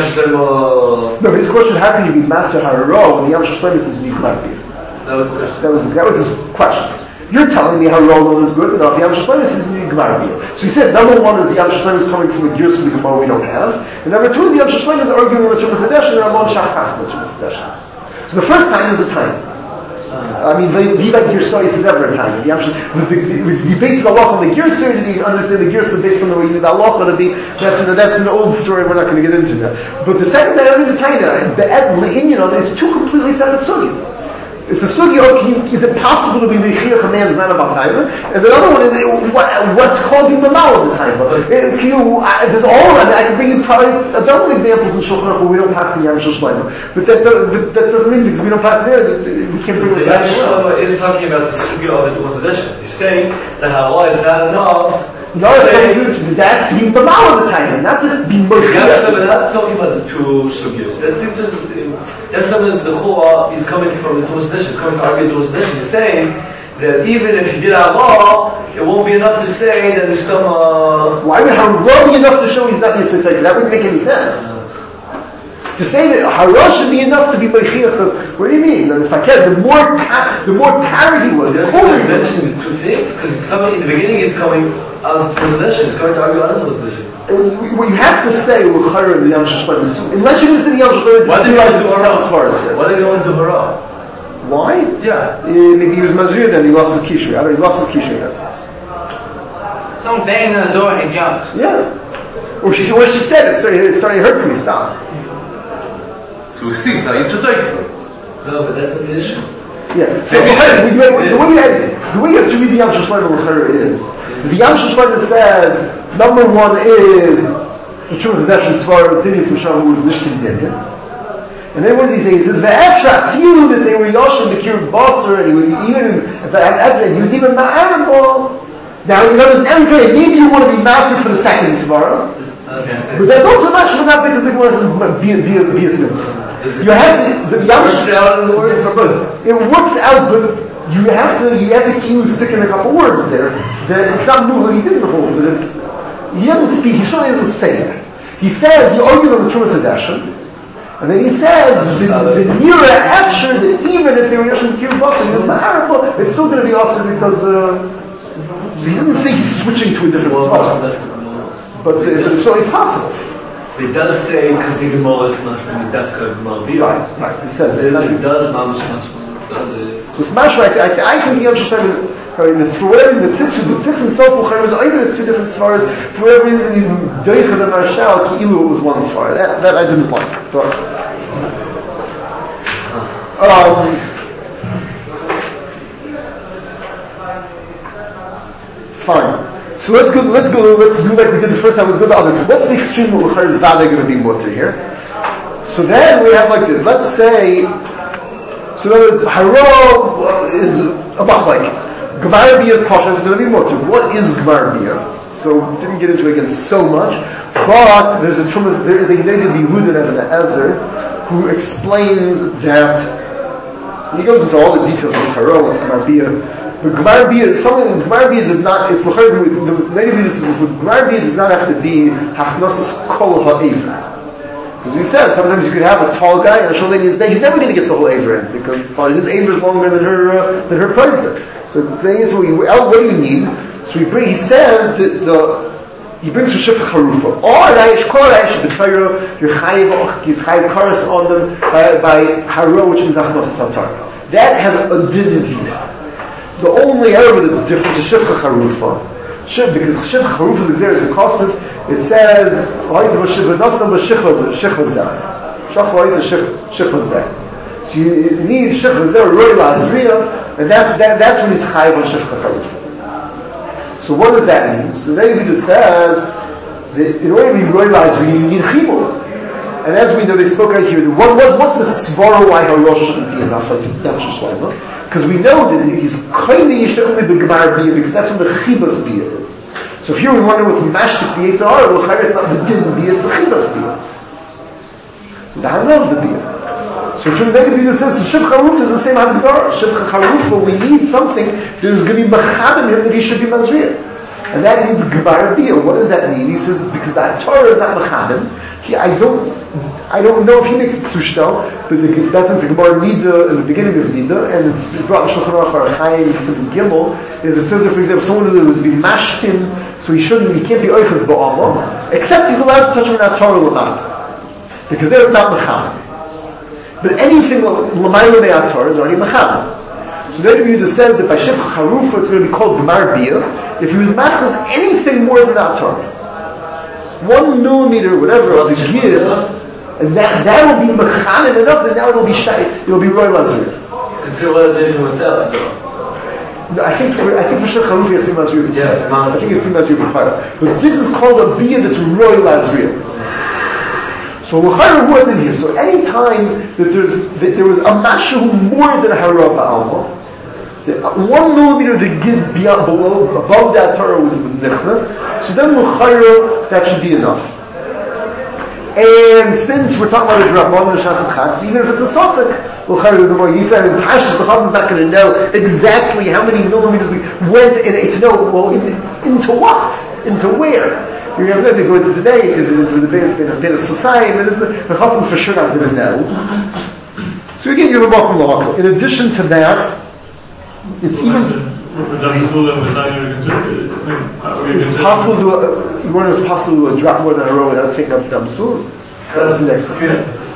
A: his question, how can you be mati haro when the Yom Shlomo says you cannot be?
B: That was the question.
A: That was his question. You're telling me how Roland is good enough. Yom Shlomo says you Gemara. So he said, number one is the Yom Shlomo is coming from a gear of the Gemara we don't have, and number two, the Yom Shlomo is arguing with the Trumas Hadesher and Ramon Shachas with the Trumas Hadesher. So the first time is a time. I mean, Vivak Girsoi is ever a time. He bases the halacha on the Girsoi, did he understand the Girsoi based on the way you need the halacha to be? That's an old story, we're not going to get into that. But the second time, I mean, the Taina, it's two completely separate sugyas. It's a sugya of, is it possible to be mechiach a man is not about Taina? And the other one is, what's called being mamal of the Taina? There's all of them. I can bring you probably a dozen examples in Shulchan Aruch where we don't pass the Yom Shlomo. But that doesn't mean because we don't pass there, that we can't bring this
B: out. The Yom Shlomo is talking about the sugya of the Trumas Hadesher. He's saying that halacha is not enough.
A: No, that's being mamal of the Taina, not just being mechiach.
B: We're not talking about the two sugyas. Yom Shlomo is the chua is coming from the Trumas Hadesher. He's coming to argue the Trumas Hadesher. He's saying that even if you did Allah, it won't be enough to say that he's still.
A: Why would Hara be enough to show he's not Yitzhak Taikfai? That wouldn't make any sense. To say that Hara should be enough to be mechiach, what do you mean? The more carried he was.
B: He's mentioning the two things because it's coming in the beginning. He's coming out of Trumas Hadesher. He's going to argue out of Trumas Hadesher.
A: What you have to say with Chayr and the Yom Shlomo, unless you're going to say the Yom Shlomo,
C: why did he only do Hara?
A: Why?
C: Yeah.
A: Maybe he was Mazriya then, he lost his kishrei. I don't know, he lost his kishrei then.
F: Someone banged on the door and he jumped.
A: Yeah. Or she said, it started hurting me, stop.
C: So we see, it's not Yitzhak Taikfai.
B: No, but that's an issue.
A: Yeah. So the way you have to read the Yom Shlomo with Chayr is, the Yom Shlomo says, number one is the Trumas Hadesher Svar Dinyan from Sham who was Nishkin Dinyan. And then what does he say? He says, "Ve'efsha few that they were Yoshim the Kirub Basar, and he was even Ma'arabal." Now, maybe you want to be mounted for the second Svara, but that's also much for that because the Gemara says Bias Mitzvah. You have the Yom Shlomo. It works out, but you have to keep sticking a couple words there. It's not new. He didn't hold, but he doesn't speak. He certainly doesn't say that. He says he argued on the Trumas Hadesher. And then he says, the Nira Efsher, that even if they were Yoshim Kirub Basar, he was Ma'arabal, it's still going to be awesome because, so he doesn't say he's switching to a different spot. But it's certainly possible.
B: It does say, because the Gemara is much more Dafka Gemara.
A: Right, he says it.
B: It does much more.
A: So it's much like, I think the Yom Shlomo, it's for whatever the tzitz himself will chayr, even it's two different svaras. For whatever reason, he's doicha the marshal ki'ilu it was one svar. That I didn't like. But fine. So let's do like we did the first time. Let's go to the other. What's the extreme of chayr is vada going to be mutter here? So then we have like this. Let's say. So in other words, haro is a machlekes. Gemara Bia is pasha is going to be mutter. What is Gemara Bia? So didn't get into it again so much, but there is a Yidei Yehuda Even Ezer who explains that. He goes into all the details of haro, what's Gemara Bia. But Gemara Bia is something. Gemara Bia does not. It's the Gemara Bia does not have to be hachnosas kol ha'ever. Because he says sometimes you could have a tall guy and a short lady is there. He's never going to get the whole Aver in because his Aver is longer than her president. So the thing is, what do you need? So he says that he brings from Shifcha Charufa. All Raish, Kol Raish, the Torah, your Chayiv, he's Chayiv Karas on them by Haro, which is Achnos Satar. That has a din in the only error that's different is Shifcha Charufa. Because Shifcha Charufa is there as a costive, it says, so you need Shifcha Zeh, Roy Lazriya, and that's when he's Chayiv on Shifcha Charufa. So what does that mean? So then it says that in order to be Roy Lazriya, you need Chibur. And as we know, they spoke out here, what's the svara why Harosh shouldn't be enough like Shlomo? Because we know that he's kind of Yishachli b'Gemar Biyah, because that's what the Chibas Biyah is. So if you're wondering what's Mashtik Biyah, it's not the Din Biyah, it's the Chibas Biyah. The Hanav the Biyah. So Shemdei Biyah says, Shifcha Charufa is the same Hagdara. Shifcha Charufa, we need something that is going to be Machadam him that he should be Mazriya. And that means Gemar Biyah. What does that mean? He says, because that Torah is not Machadam, I don't know if he makes it too shtel, but that's in the Gemara Nida, in the beginning of Nida, and it's brought in Shulchan Aruch Arachayim, Simon Gimel, is it says that, for example, someone who was to be mashtin, so he can't be oichas ba'amah, except he's allowed to touch him in that Torah l'mat, because they're not mecham. But anything l'mayla me'at Torah is already mecham. So the Yehuda says that by Shifcha Charufa it's going to be called Gemar Biyah if he was machnas anything more than that Torah. 1 millimeter, whatever, of the gear, and that will be mechanim enough that now it will be shy, it will be Roy Lazriya.
B: It's considered Roy Lazriya without.
A: No, I think for Shech Charufi it's Lazriya.
B: Yes,
A: I think it's Lazriya. But this is called a biyah that's Roy Lazriya. So l'chayra more than here. So any time that there was a mashu more than a hara ba'alma, 1 millimeter the gid beyond below above that Torah was nichnas, so then l'chayra that should be enough. And since we're talking about a Rabban and Shasat Chatz, even if it's a suffix, l'chayra is a more yifah, and Pashas the Chazan is not going to know exactly how many millimeters we went in to know, well, into what? Into where? You're going to go into the day, it was a bit of society, and the Chazan is for sure not going to know. So again, you have a Makom L'Hakol. In addition to that, it's even... It's possible to you wonder if it's possible to drop more than a row without taking up the Damsul? That's the next thing.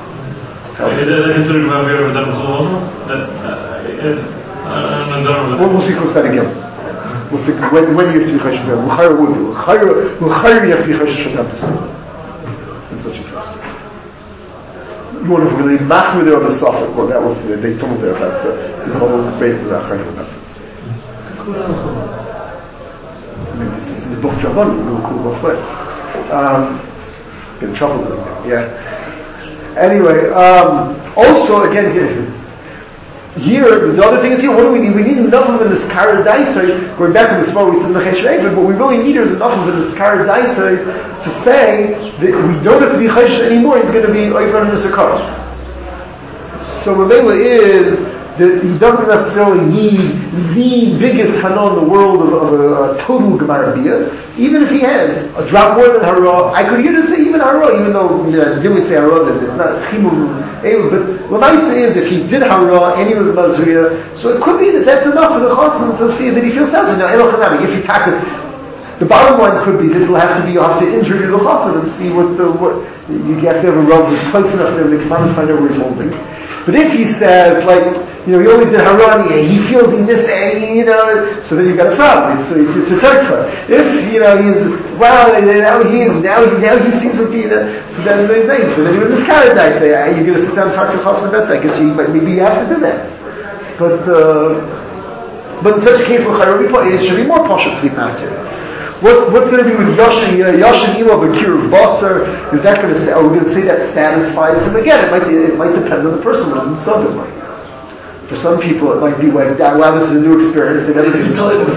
A: We'll see close that again. When you have to be Chaysh Shem L'chayra would be. L'chayra you have to be Chaysh Shem Damsul. In such a case. You wonder if we're going to be machmir there on the Safek. Well, that was they told there about this whole debate with Achayim about it. I mean, this is the both Draban, we will cool both ways. Get in trouble with them. Yeah. Anyway, also, again, here, the other thing is here, what do we need? We need enough of an Iskara Daitoi, going back to the small, we said Nechesh Reifah, but what we really need is enough of an Iskara Daitoi to say that we don't have to be Chaysh anymore, he's going to be Oifer and Nisakaros. So Mamela is that he doesn't necessarily need the biggest Hana in the world of a total Gemara Biyah. Even if he had a drop more than Hara, I could hear to say even Hara, even though didn't we say Hara that it's not Chimum. But what I say is if he did Hara and he was Mazriya, so it could be that that's enough for the Chassan to feel that he feels sensitive. Now, if he tackles, the bottom line could be that it'll have to be, you'll have to interview the Chassan and see what you have to have a Rav that's close enough to him to find out where he's holding. But if he says, he only did Harani, he feels he missed, so then you've got a problem. It's a turkfa. If, he's, now he sees what so then he's name. So then he was this Karadite. You're going to sit down and talk to Chassan about that. I guess maybe you have to do that. But in such a case, it should be more partial to be mounted. What's going to be with Yashin Ila Bakir of Basar? Is that going to say? Are we going to say that satisfies him? Again, it might depend on the person. What is himself like? For some people, it might be like, wow, this is a new experience. They've never seen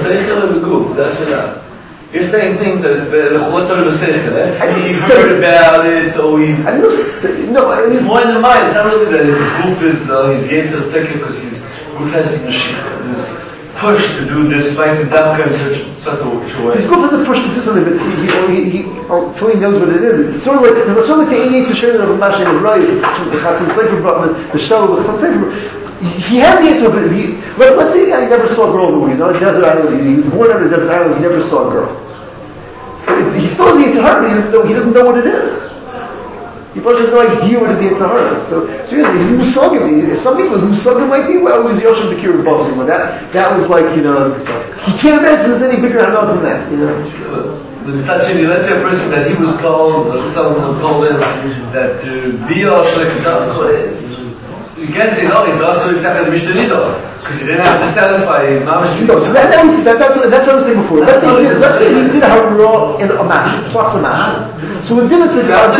A: it.
B: You're saying things that the Chotor of the You've heard about it, so he's...
A: I don't know.
B: It's more in the mind. It's not really that his goof is, his Yetzer is picking because his goof has his Mashiach. push to do this spice and dafka in such a way.
A: He's good for the push to do something, but until he knows what it is. It's sort of like, because it's sort of like the Einei Tishrin of Rashi and Rais, the Chassan Sefer brought the Shtel, the Chassan Sefer. He has the answer, but let's say I never saw a girl in the movie. He's on a desert island. He was born on a desert island. He never saw a girl. So he still has the answer, but he doesn't know what it is. He probably has no idea what is the Yitzhahara. So seriously, he's Musogim. Some people's Musogim might be, well, it was Yoshim Bekir Basim. That was like, he can't imagine there's any bigger hanot than that,
B: Let's say a person that he was told, someone told him that Biyah Shalik you can't say no, he's also he's not going to be because he didn't have to satisfy his mama's.
A: So that's what I'm saying before. Let's say he did a harura in a mash, plus a mash. So we did it to
B: but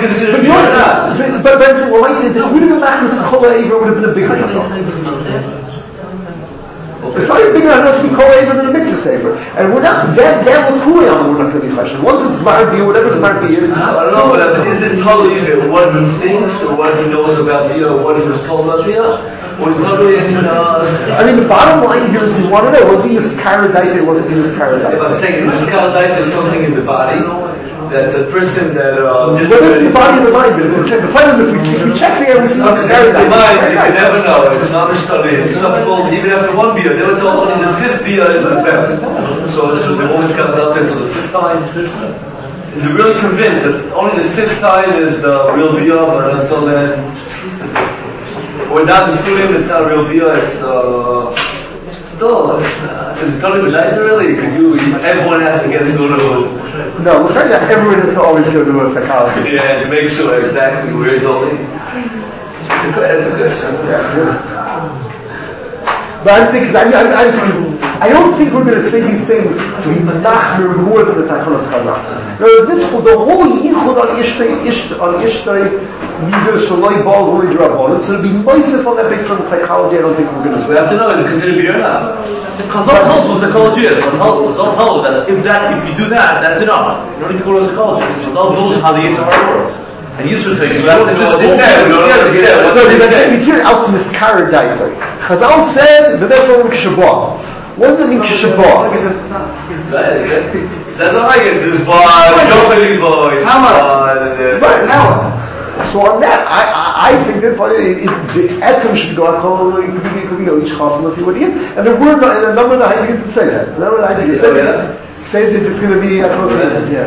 A: what I say is that it would have been mash, this Kol Eivah would have been a bigger harura. It's probably bigger enough to be Kol Eivah than a Mitzvah Sefer. And we're not, that L'Kuriyam we're not going to be questioned. Once it's Marbi or whatever the Marbi is.
B: I don't know, but is it totally what he thinks or what he knows about Biyah or what he was told about Biyah? Or totally into
A: the bottom line here is we want to know, was he Niskaradite or wasn't he Niskaradite?
B: If I'm saying Niskaradite is something in the body, that the person that
A: well, that's the body of the mind, but the point is if we check there we see
B: Niskaradite. The mind, you can never know. It's not a study. Some people, even after one Biyah, they were told only the fifth Biyah is the best. So the woman's got out there till the fifth time. They're really convinced that only the fifth time is the real Biyah, but until then, or not the student, it's not a real Biyah, it's still, is it totally vagina really? Everyone has to get into a
A: no, we're trying to, everyone has to always go to a psychologist.
B: Yeah, to make sure exactly where he's holding. That's a good
A: But I'm saying, I don't think we're going to say these things to be machmir more than the Tachonos Chazal. No, the whole yichud on Ishtay, neither Shaloi Baal, Shaloi Drabbanan, so to be moisef on that based on psychology, I don't think we're going to do.
B: We have to know, is it considered Biyah or not?
C: Chazal tells what psychology is. Chazal tells that if you do that, that's enough. You don't need to go to a psychologist. Chazal knows how the Yitzhahara works. And Yitzhahara takes you out.
A: We hear out in this Karadite. Chazal said the best one was Shabbat. What does it mean Shabbat?
B: That's what I guess. This boy, nobody boy.
F: How much?
A: Right now. So on that, I think that the etzem should go out. It could be each chassan if what he is, and there were a number of the Heidegger to say that. The number of the Heidegger say that it's going to be yeah.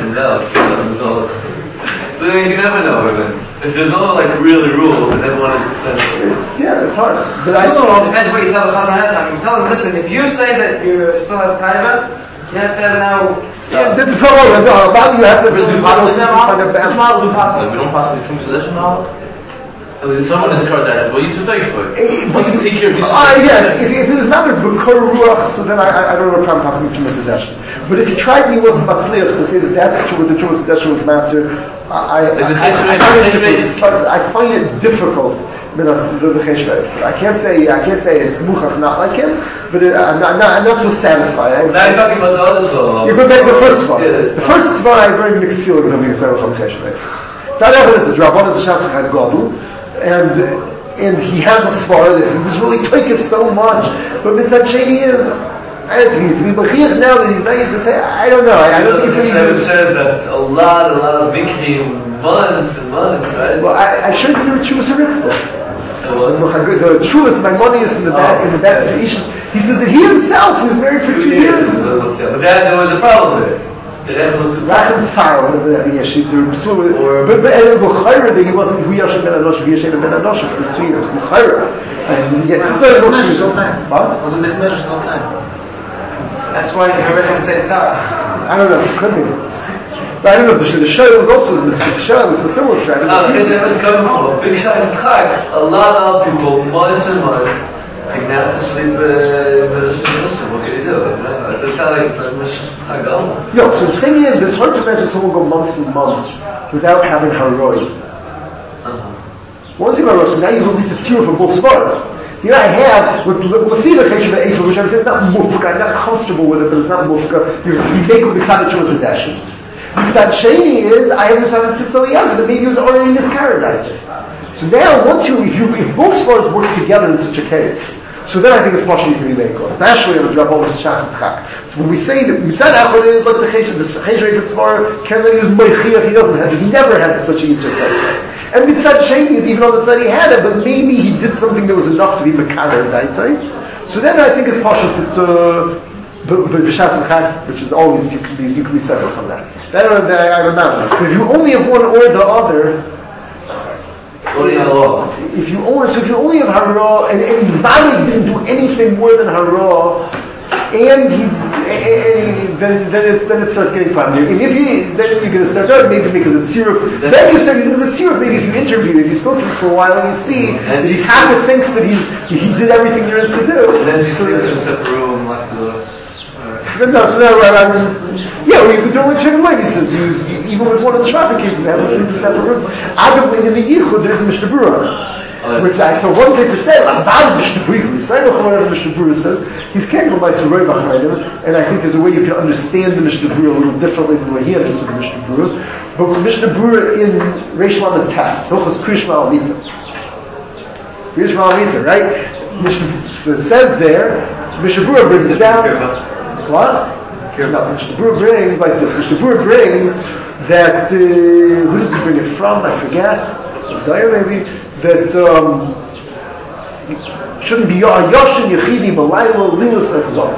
B: So you never know. If there's no really rules, and everyone is.
A: It's hard. But
F: it depends what you tell the chassan ahead of time. You tell them, listen, if you say that you still have taiva, you have to now.
A: Yeah, this is the problem. About you have to
C: Which model is possible? We don't possibly true sedition model? Someone is Karadite, well, you should take for it. Once you can take care of it.
A: Yes, if it was not a B'kor Ruach, so then I don't know what problem possibly true sedition. But if you tried me wasn't Matzliach to say that that's true, the true sedition was matter, I find it difficult. I can't say it's muchach not like him, but I'm not so satisfied.
B: Now you're talking about the other one.
A: You go back to the first one. The first one I have very mixed feelings of because I was on Cheshire. It's not evidence that Rabban is a Shasachad Godel, and he has a svara that he was really taking so much. But Mitzad Sheni is, I don't think he's to be bachir now that he's not used to say, I don't know. I don't think it's
B: easy. Said that a lot of Mikrim, months and months, right?
A: Well, I showed you the Chuvas Haritzah. The Chuvas Maimonides in the back of the Ishus. He says that he himself was married for 2 years.
B: But there was a problem there.
A: Rachem Tzar, whatever that is. But L'chayra that he wasn't Huyashem Ben Anosh, Huyashem Ben Anosh for 2 years. L'chayra. And yet,
F: what? Wasn't mismeasured all the time. That's why Harichim said Tzar.
A: I don't know, could be. But I don't know if the show was also the show was the similar strategy.
B: No, it's coming from a big shot in Chag. A lot of people, months and months, they have to sleep in the what can you do? It's not like Chag.
A: No, so the thing is, it's hard to imagine someone go months and months without having haroi. Once you go so now you have at least a tier for both svaras. Here I have with Lafila Cheshav Eifa, which I'm saying is not mufka, I'm not comfortable with it, but it's not mufka. You make with Mitzad Chuvas Hadash. Mitzad Sheni is I have Mitzad Tzitzel Yaz that maybe he was already in this Karadite. So now, if both svaras work together in such a case, So then I think it's much you can be made, especially on the Drabon Shas Chak. When we say that Mitzad Echad is like the Chesed Tzvar, can then use Meichiach, he doesn't have it. He never had such a Yitzhak. And Mitzad Sheni is even on the side he had it, but maybe he did something that was enough to be Mekader Daitai. So then I think it's partial to B'Shas Chak, which is always, you can be separate from that. I don't know. But if you only have one or the other, if you only have Hara, and Vali didn't do anything more than Hara, and then it starts getting problem. And if then you're going to start out maybe because it's Tziruf. Then you start using the Tziruf. Maybe if you interview, if you spoke to him for a while, and you see that he kind of thinks that he did everything there is to do.
B: And then she sleeps in a separate room, locks the door.
A: Yeah, well, you could do it chicken leg. He says, even with one of the traffic cases, they have to sleep in a separate room. Obviously, in the Yichud, there's a Mishnah Berurah. Which I saw one say for sale, I'm valid Mishnah Berurah. We say whatever Mishnah Berurah says. He's careful by Sarai behind him, and I think there's a way you can understand the Mishnah Berurah a little differently than the way he understood the Mishnah Berurah. But with Mishnah Berurah in Reish Lamed Tes, Hilchos Krishma Almita. Krishma Almita, right? It says there, Mishnah Berurah brings it down. What? No, Mishnah Berurah brings like this. Mishnah Berurah brings that, who does he bring it from? I forget. Zayah maybe. That shouldn't be Yoshin Yechidi B'Layla Linus Echzos.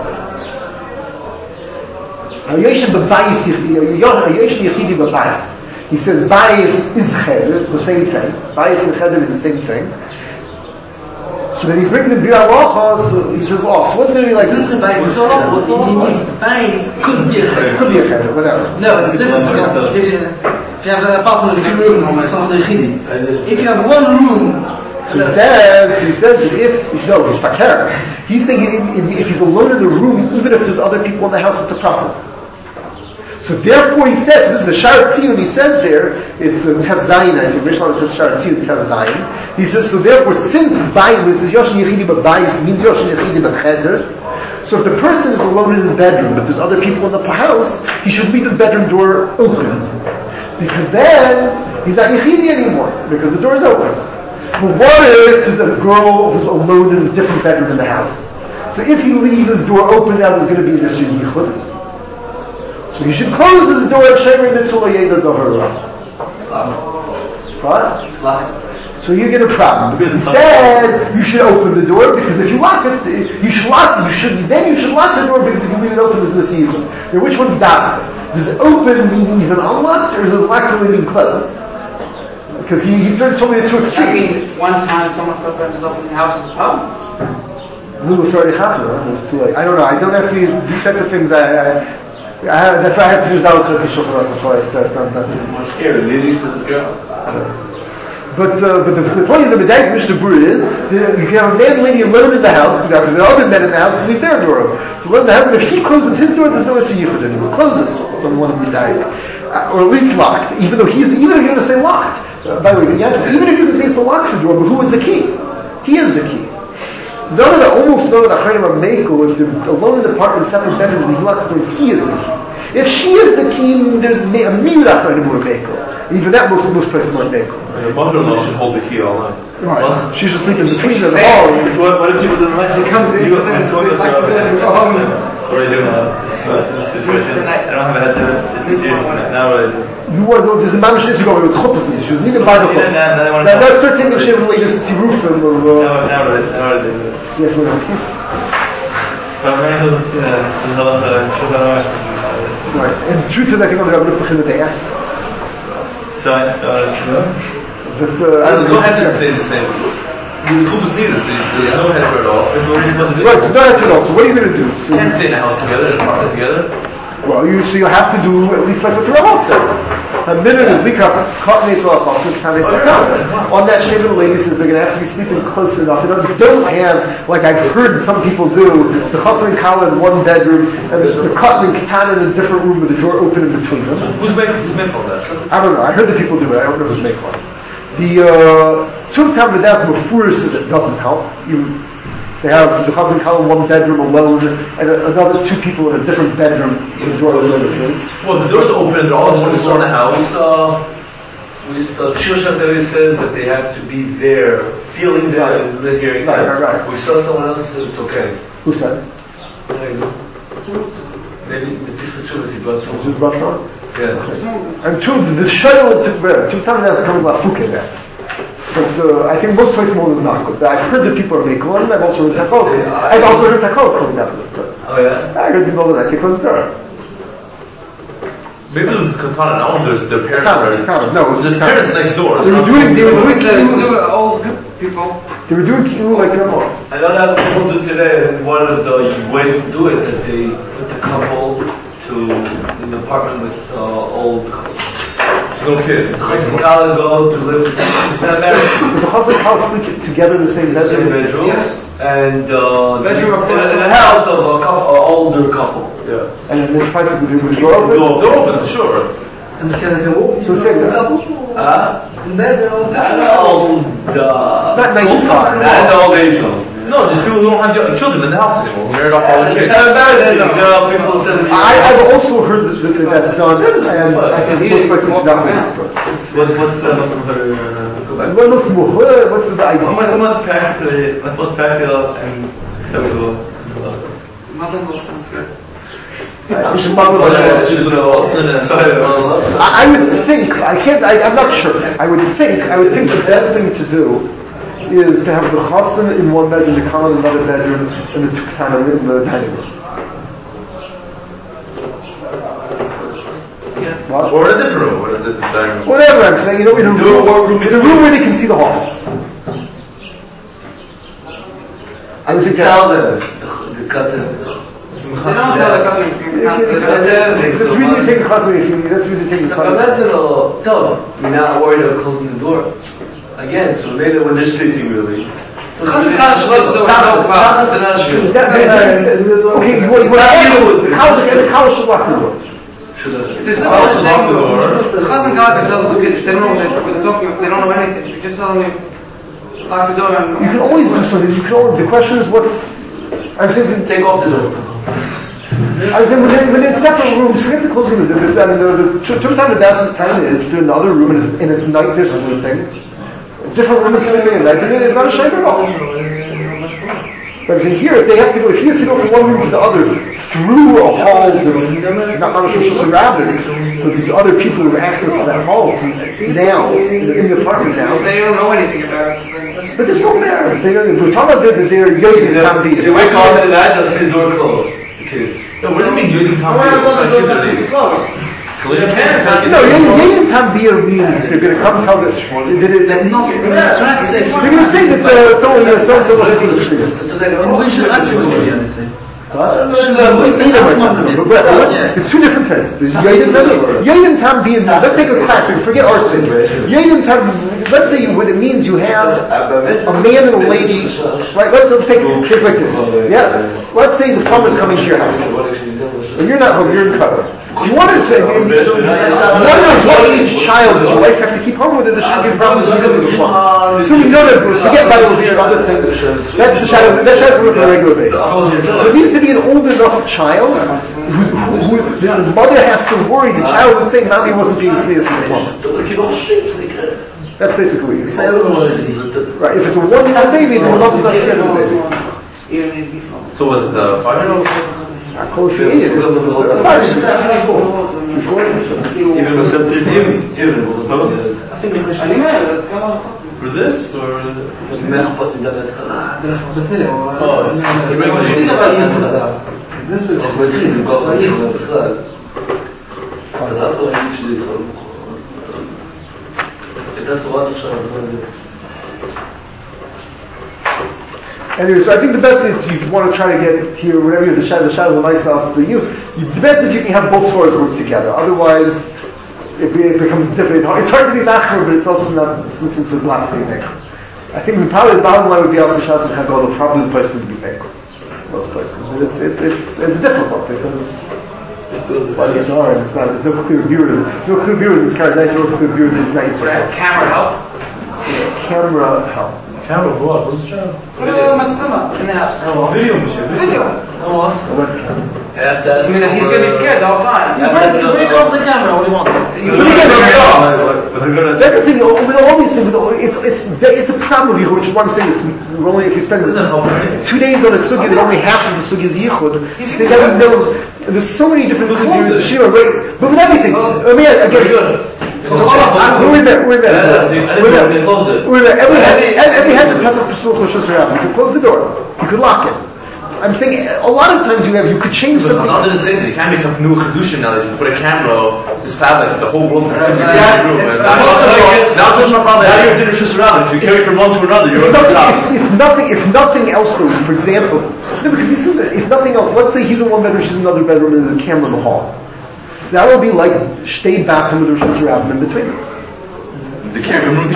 A: Yoshin Yechidi B'Bayis. He says Bayis is Cheder, it's the same thing. Bayis and Cheder is the same thing. So then he brings in Bir Halacha, so he says, so what's going to be like this?
D: He means Bayis could be a Cheder.
A: Could be a Cheder, whatever.
D: No, it's different because if you have an apartment with a few rooms, it's not the Yechidi. If you have one room,
A: so he says that he's fakir. He's saying if he's alone in the room, even if there's other people in the house, it's a problem. So therefore he says, so this is the Shar Tziyun, he says there, it's Tes Zayin, I think, Rishon Tes Shar Tziyun, Tes Zayin. He says, so therefore, since Bayis, this is Yoshin Yechidi B'Bayis, means Yoshin Yechidi B'Cheder, so if the person is alone in his bedroom, but there's other people in the house, he should leave his bedroom door open. Because then, he's not Yechidi anymore, because the door is open. But what if there's a girl who's alone in a different bedroom in the house? So if he leaves his door open, now there's going to be this yichud. So he should close his door and shemri mitzvah yeda dohara. What? So you get a problem because he says you should open the door because if you lock it, you should lock the door because if you leave it open, there's this yichud. Now which one's that? Does open mean even unlocked, or does locked really mean closed? Because he sort of told me the two extremes.
F: That means one time someone stuck himself in the house as well?
A: No, it's already happened. It was too late. I don't know. I don't ask me these type of things. That's why I have to do Daled Cheshach before I start.
B: I'm scared. Ladies with this girl.
A: But the point of the Medayik Mishnah Berurah is you can have a man and lady alone in the house. There are other men in the house, leave their door open. So alone in the house, and if he closes his door, there's no Issa Yichud anymore. Closes on one of the Medayik, or at least locked. Even if you're going to say locked. By the way, even if you can say it's the locked door, but who is the key? He is the key. Almost none of the Chayim are Meiko, if they're alone in the apartment, separate bedrooms, and he locked the door, he is the key. If she is the key, there's a Mi'ud Chayim more Meiko. Even that most places aren't Meiko.
C: Your mother-in-law should hold the key all night.
A: Right. Well, she should sleep in between them all.
B: So what if people don't like
F: She comes in,
B: you
F: puts her in sleep, like to this,
B: what do I do now? This is the situation. I don't have a head to it. This is here. Now what do I do?
A: There's a mamish issue going. It was chuppah. She was even by the chuppah. Now let's start taking a shave of the latest tzirufim.
B: Now what do I do?
A: Yeah, for now. Right. And the truth is, I think on the Rabbi Nuch that they asked.
B: So I started.
C: There's no head to stay the same. The group is needed, so there's no head at all.
B: So what are you supposed to do?
A: Right, so no head at all. So what are you going to do? So
C: you can't stay in a house together, in an apartment together.
A: Well, you'll have to do at least like what the Rambam says. A minute is likra kotnetz alachos, on that shave of the lady says they're going to have to be sleeping close enough. They don't have, like I've heard some people do, the chassan and kala in one bedroom and the katan and katana in a different room with the door open in between them.
C: Who's making all that?
A: I don't know. I heard that people do it. I don't know who's making one. The Tuv Tam V'das Mefurah says it doesn't help. They have the chassan and kala in one bedroom alone and another two people in a different bedroom with the door open in between.
C: Well, the door's open and all the door in the house.
B: Shir Shatari says that they have to be there, feeling that and hearing that.
A: Right.
B: We saw someone else who said it's okay.
A: Who said?
B: Maybe the Pesach Chuvas he brought someone.
A: Just brought someone?
B: Yeah.
A: And two, the shayla to tell me that's coming about fuke there. But I think most places more is not good. I've heard that people are making one, I've also heard Takos. I've also heard Takos saying that.
B: Oh yeah?
A: I heard people that because there.
C: Maybe it was Katana. Now their parents are.
A: No,
C: there's parents next door.
A: They were doing
F: old people.
A: They were doing kilu like your mom.
B: I know that people do today, and one of the ways to do it that they put the couple in an apartment with old couple.
C: There's no kids.
B: Chassan Kala go to live with he's not married.
A: The Chassan Kala sleep together in the same bedroom.
F: Yes.
B: And
F: bedroom of
B: in a house of a couple, an older couple.
A: Yeah. And then the price of the door open?
C: They're open for sure.
D: And the couple?
A: So say that.
D: And then they're all
B: Not old,
A: not 95.
B: Not the old age though.
C: No, just people who don't have children in the house anymore. Who married off all the kids.
B: It's embarrassing. People 70 years.
A: I've also heard that that's done, and I think most places do not make this good.
G: What's the most
A: What's the idea?
G: What's most practical and acceptable?
F: Mother-in-law sounds good.
A: I would think, I'm not sure. I would think the best thing to do is to have the chassan in one bedroom, the kala in another bedroom, and the tuktanim in the dining room. What?
C: Or in a different room. What is it? Dining room.
A: Whatever I'm saying, in a room where they can see the hall. I would think
B: Tell them the curtain.
F: They don't tell the couple
A: that's the reason you take the chassan. That's the reason you take the chassan.
B: We're not worried about closing the door. Again, so maybe when they're sleeping really. So
F: Chassan Kala should close the door.
A: Okay, the college should lock the door.
F: If there's no one saying the Chassan Kala can tell the two kids if they don't know what they're talking about, they don't know anything. You just tell them lock the door and...
A: You can always do something. The question is I'm saying
B: take off the door.
A: I was saying when in separate rooms, forget the closing the door. The time the Das's time is to another room and it's night they're sleeping. Different women sleeping in that. It's not a shame at all. But I'm saying here, if he has to go from one room to the other through a hall that's not surrounded, but these other people who have access to that hall now in the apartment now.
F: They don't know anything about it.
A: But there's no marriage. We're talking about they're young.
B: They wake up at night and see the door closed. The kids.
C: No, what does it mean young time?
F: What
C: Kids are these?
A: Young Tambir means they're going to come tell that
D: they're not stressed.
A: they're going to say that someone was doing this.
D: And we should actually be on the same.
A: It's two different things. There's Yoyim Tam being, let's take a classic, forget our sin. Yoyim Tam, let's say what it means you have a man and a lady, right? Let's take things like this. Yeah, let's say the plumber's coming to your house. And you're not home, you're in Qatar. So you wonder, what age child does your wife have to keep home with her that she'll give problems with the plumber? So we know that, forget Bible and other things. That's the shadow on a regular basis. So it needs to be an old enough child who the mother has to worry the child would say Mommy wasn't being serious with the plumber. That's basically it. Right, if it's a one-year-old baby, then the mother's not scared of the baby.
C: So was it 5-year-old?
A: Close to it.
B: Even
C: For this? Or
A: Anyway, so I think the best is you want to try to get here, whenever you're the shadow of the myself, the best is you can have both swords work together. Otherwise, it becomes difficult. It's hard to be nachmer, but it's also not, since it's a lot to be made. I think probably the bottom line would be also Shas and Chagol, probably the place would be made. Most places. But it's difficult because it's like it's hard. There's no clear viewer. No clear viewer is this kind of night, no clear viewer is night.
F: Camera help?
A: Camera help.
C: Camera for what? What's the channel?
F: In the house.
C: Video.
F: Video.
D: What?
F: He's going to be scared the whole time.
D: You break off the camera, what do you want?
F: You break it off.
A: That's the thing. With all these things, it's a problem of yichud, which is one thing. It's only if you spend 2 days on a sugi, and only half of the sugi is yichud. So that knows there's so many different things. Right? But with everything, I mean, again. We're there. Every hedge of Pesach Pesach L'Shus Rabbah. You could close the door. You could lock it. I'm saying a lot of times you could change something.
C: But didn't say that you can't become new Kedushin now that you put a camera to have like the whole world can see the room. Now you're doing Shus Rabbah, so you carry from one to another.
A: If nothing else, though, for example, no, because if nothing else, let's say he's in one bedroom, she's in another bedroom, and there's a camera in the hall. So that will be like stayed back with Rosh Hashanah in between them.
C: The camera will be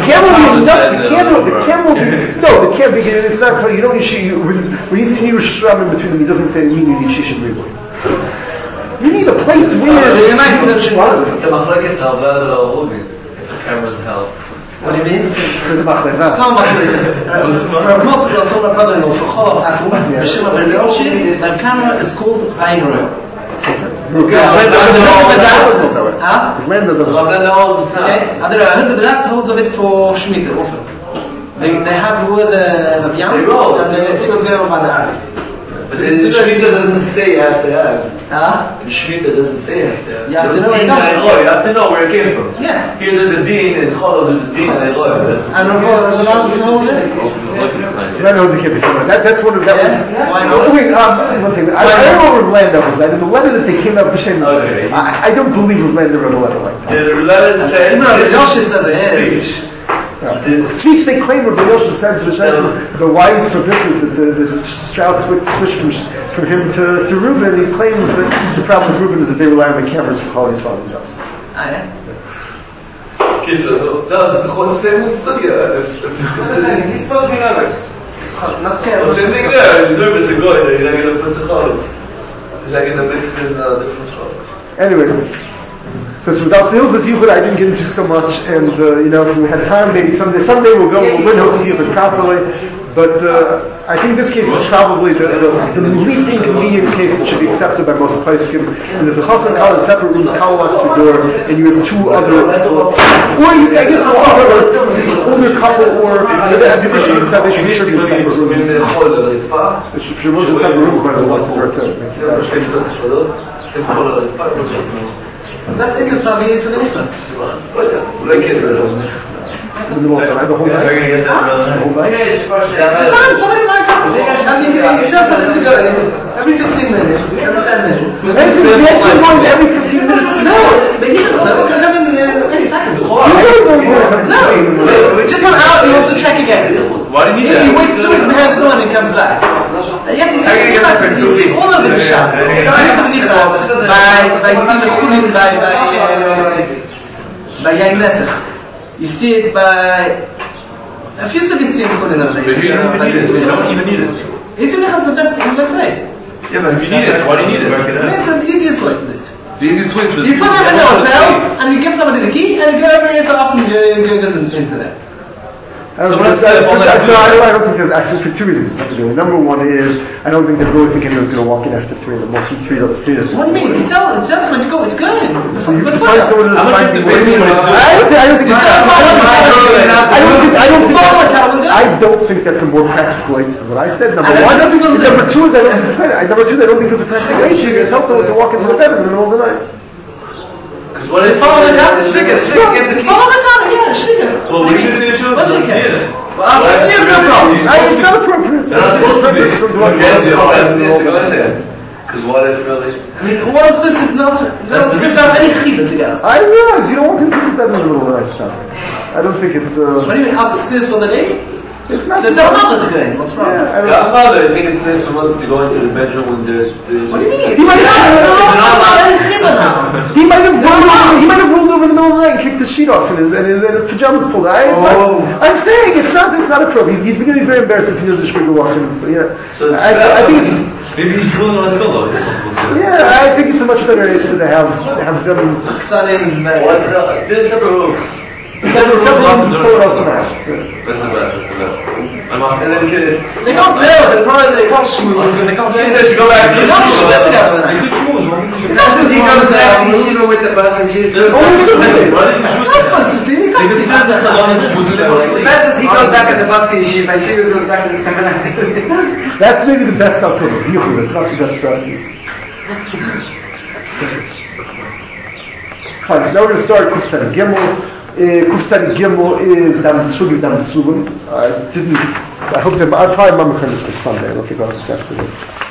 C: it's not
A: you don't need when you see Rosh Hashanah in between them, he doesn't say you need Shishim Riboy. You need a place where
B: it's a machlekes hal the camera's held.
D: What do you mean?
A: For the machlekes.
D: It's not machlekes. The camera is called Ein Roel.
A: Landau doesn't.
D: The Bedats holds of it for Shemitah also. They have with the Naviyan and they see what's going on by the Arabs.
B: But in Shemitah doesn't say you have to have. In Shemitah doesn't say you have to have.
D: You have to know where it
B: comes from. You have to know where it came from.
D: Yeah.
B: Here there's a din, in Cholov there's a din, and
D: And Rav hold it?
A: It can't be somewhere. That's one of that was.
D: Why not?
A: Wait, one thing. I don't know where Landau was. In the letter that they came out b'shem.
B: Okay.
A: I don't believe Landau wrote a letter like that.
B: The letter that said.
D: No, the Yoshi says it is.
A: The speech they claim Rabbi Yosha said to the Shaitan, the wise for this is that the Strauss switched from him to Reuben. He claims that the problem with Reuben is that they rely on the cameras for Chol Yisrael and Dust.
B: Kids, no, the whole same study.
F: He's supposed to be nervous. Not
B: scared. Same thing there. He's nervous to go there. He's not going to put the Chol. He's not going to mix in different Chol.
A: Anyway. So without the Hilchos Yichud, I didn't get into so much, and if we had time, maybe someday we'll learn Hilchos Yichud properly. But I think this case is probably the least inconvenient case that should be accepted by most poskim. And if the Chassan Kal in separate rooms, Kal locks the door, and you have two other, I guess an older couple, or so that they should be in separate rooms. If she was in separate rooms, might as well lock the door too.
D: بس انت صابيه تبي نخلص
B: ولا كده
D: every 15 minutes, every 10 minutes.
A: Every 15 minutes?
D: No, but he doesn't come in any second. No, just 1 hour, he wants to check again.
C: Why do you need that?
D: He waits 2 minutes behind the door and he comes back. Yes, you see all of the shots. By Simon Khulin, by Yain Nesach. You see it by a few of these Simon Khulin nowadays.
C: You don't even need it.
D: It's the best way.
C: Yeah, but if you need it, why do you need it?
D: It's the easiest way to do it.
C: The easiest way to do it.
D: You put them in the hotel and you give somebody the key and you go every so often goes into that.
A: I don't think there's actually for 2 reasons. Number one is I don't think they really think anyone's going to walk in after 3 in the morning. 3 to 6.
D: What do you mean? It's just when you go. It's good.
A: So you can find someone who's finding ways. I don't think that's a more practical way to what I said. Number 1. Number 2 is I don't think it's Number 2, I don't think it's a practical way. You're going to tell someone to walk into the bedroom in the middle of the night.
F: What if follow the car? The shlicker gets the key.
D: Follow the car, yeah, the shlicker.
B: Well, what is the issue?
D: What's the case? Well,
B: it's
D: no problem.
A: It's not appropriate.
B: They're not supposed to be. Because what if really?
D: I mean, one's supposed to not supposed to have any chila together.
A: I realize you don't want people to bed in the middle of the night stuff. I don't think it's.
D: What do you mean? Ask this for the day?
A: It's not.
D: So tell mother to go in. What's wrong?
B: I think it's safe for mother to go into the bedroom when there's.
D: What do you mean? He might have
A: rolled over in the middle of the night and kicked his sheet off and his pajamas pulled out. I'm saying it's not a problem. He's going to be very embarrassed if he knows the shriek walking. So I think it's.
C: Maybe he's drooling on his pillow.
A: Yeah, I think it's a much better answer to have them.
B: There's separate room.
A: Someone else snaps.
C: That's the best. I'm asking
D: they can't live, they can't schmooze, and they can't do anything.
B: They should go back to
D: the schmooze together.
C: They could schmooze,
F: because he goes back to yeshiva with the bus and she's
D: not supposed to sleep.
C: It's not just a long
F: The best is he goes back at the bus to yeshiva, and Shiva goes back to the seminar.
A: That's maybe the best outside of Zichud, it's not the best practice. Fine, so now we're going to start Kuf Tzad Gimel. Kuf Tzad Gimel is Dam Sugi Dam Subim. I hope that I'll probably remember this for Sunday. I don't think I'll have this afternoon.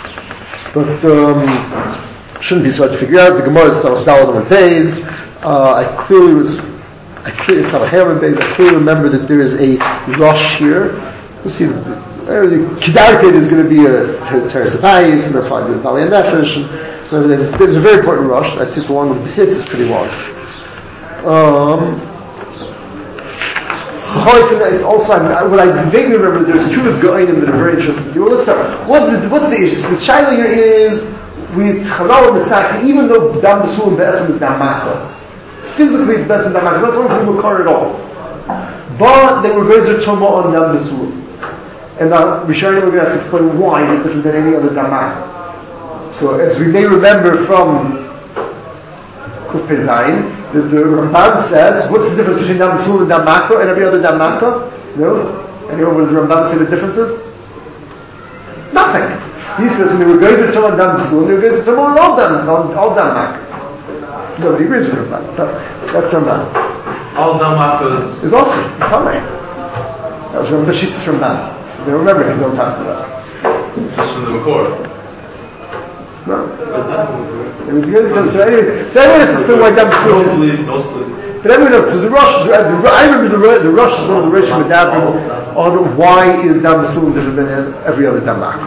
A: But shouldn't be so hard to figure out. The Gemara is Samach Daled on days. I clearly Samach Hammer days. I clearly remember that there is a rush here. We'll see. Kedarkid is going to be a Teres Abayis, and they're probably doing Bali and Nefesh. There's a very important rush. That's just long. This is pretty long. It's also what I vaguely remember. There's two Goinim that are very interesting. So let's start. What's the issue? So the shaila here is with Chazal and Mesach. Even though Dam Basul and Be'etzim is Dam Makla, physically it's Be'etzim Dam Makla. It's not going to be Makar at all. But they were Gozer Toma on Dam Basul, and now Rishonim we're going to have to explain why is it different than any other Dam Makla. So as we may remember from Kuf Pei Zayin, the Ramban says, what's the difference between Dam Basul and Dam Makla and every other Dam Makla? No? Anyone with the Ramban say the differences? Nothing. He says when they were going to turn on Dam Basul, they were going to turn on all Dam Maklas. Nobody agrees with Ramban. That's Ramban.
C: All Dam Maklas
A: is also, it's coming. That was Ramban Bashit's Ramban. They remember because they were passed it up.
C: just from the Makor.
A: No. So everyone has to explain why Dam Basul.
C: No split.
A: But everyone knows. So the Rosh, I remember the Rosh is one of the Rosh Medabrim on why is Dam Basul different than every other Dam Makla.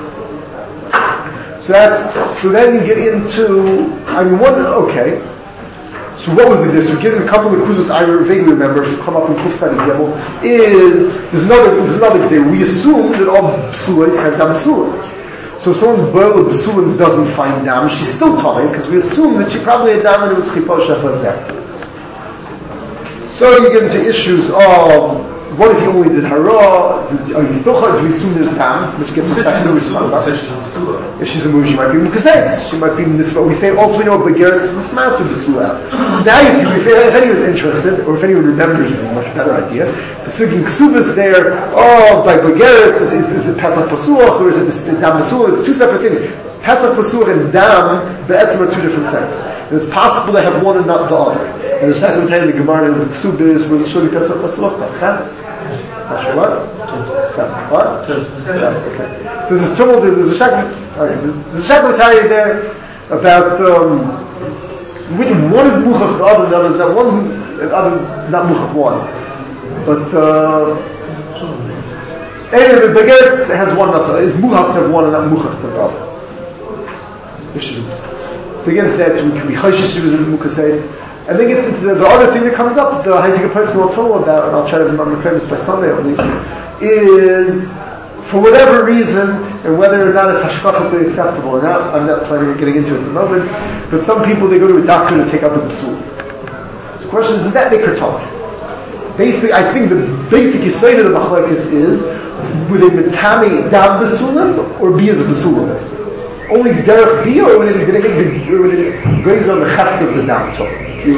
A: So then you get into, okay. So what was this? So getting a couple of Kuzas I vaguely remember come up in Kuf Tzad Gimel is there's another example. We assume that all Basulas have Dam Basul. So if someone's boiled with Basul and doesn't find Dam, she's still Tomei because we assume that she probably had Dam and it was Chiposh Shechazek. So you get into issues of what if you only did Hara? Are you still do we assume there's Dam, which gets back to the response? If she's a Muj, she might be Mukasets. She might be Nisva. We say also we know Begeris is Nisma to Basula. So now if anyone's interested, or if anyone remembers, it's a much better idea. The Sugin Ksubas there, by Begeris, is it Pesach Pasuach or is it Dam Basula? It's two separate things. Pesach Pasuach and Dam, Be'etzim are two different things. And it's possible to have one and not the other. And the second time the Gemara in the Ksubas was surely Pesach Pasuach. What? That's what? That's okay. So there's a Shaklatari there about one is Muchach, the other is not one, the other not Muchach one. But anyway, the Begeris has one, not the other. Is Muchach to have one and not Muchach to the other. So again, to that, we can be Chayshish she was in the Mukasayits. And then gets into the other thing that comes up, the I think a person will tell about, and I'll try to remember this by Sunday at least, is for whatever reason, and whether or not it's hashkachically acceptable or not, I'm not planning on getting into it at the moment, but some people, they go to a doctor to take up a basul. So the question is, does that make her talk? Basically, I think the basic yisayid of the machlekes is, would it metami dam basulim, or be as a basulim? Only derech be, or would it goes on the chatz of the dam talk? A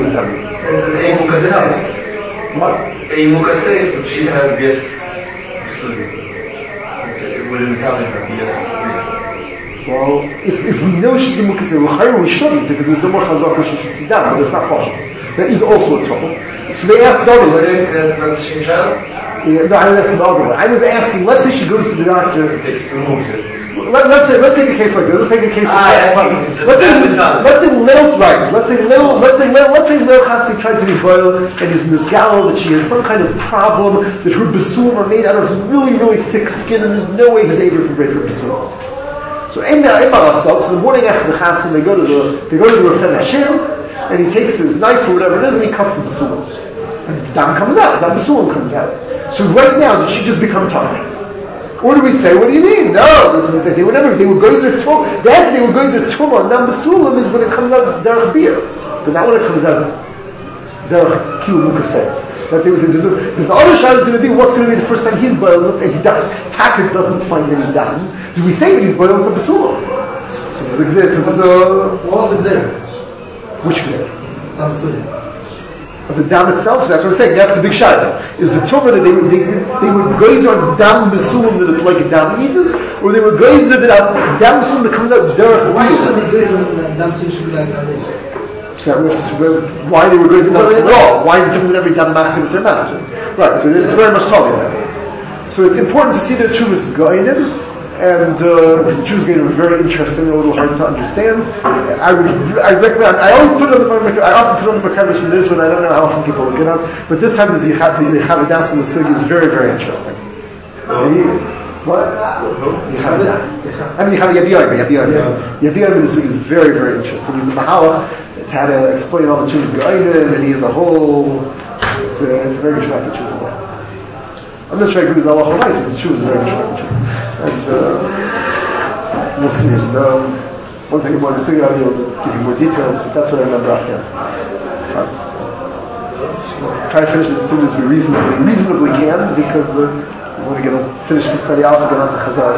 A: Mukasei,
B: but she had yes. It wouldn't count in her yes.
A: Well, if we know she's a Mukasei, we shouldn't because there's no more chazaka she should sit down, but it's not possible. That is also a trouble. So they asked the other way. No, I didn't ask the other way. I was asking, let's say she goes to the doctor. Let's take a case like this. Let's take a case let's say Lil Chassi tried to be boiled and is misgallo that she has some kind of problem that her basum are made out of really, really thick skin and there's no way his Aver can break her basum. So so the morning after the Chassim they go to the Rafen Hashem and he takes his knife or whatever it is and he cuts the basum. And Dam comes out, Dam basum comes out. So right now did she just become tired? Or do we say, what do you mean? No, they would go to Tumah. That they would go to Tumah. Now Basulam is when it comes out Derech Beer. But not when it comes out Derech Kiyu Mukaseh. That they would do. The other shot is going to be, what's going to be the first time he's boiled? Let's say Takat doesn't find any dam. Do we say when he's boiled, it's a Basulam? So there's a...
D: What's the Xer?
A: Which Xer?
D: Dam Basulam.
A: of the dam itself. So that's what I'm saying. That's the big shadow. Is the tumah that they would glaze on dam besulim that it's like a dam edus, or they would glaze it that dam besulim that comes out derech.
D: Why should they glaze on dam besulim should be like dam edus?
A: So why they were glazing dam besulim at all? Why is it different than every dam makkah that they're managing? Right. So it's very much talking about it. So it's important to see that Chuvah is Ga'inin, and the Chuvah is Ga'inin is very interesting, a little hard to understand. I recommend, I often put it on the Makarish from this one, I don't know how often people look it up, but this time the Yechavidas and the Sugi is very, very interesting. What? Yechavidas. I mean Yechavidas, Yabiyoim and the Sugi is very, very interesting. He's a Mahalach that had to explain all the Chuvah is Ga'inin, and he has a whole, it's a very good Chuvah. I'm not sure I agree with Allah Almighty, but the truth is very much. And we'll see. Once I get more to see, I'll be able to give you more details, but that's what I remember offhand. Try to finish as soon as we reasonably can, because we want to finish Mitzari Alpha and get on to Chazar.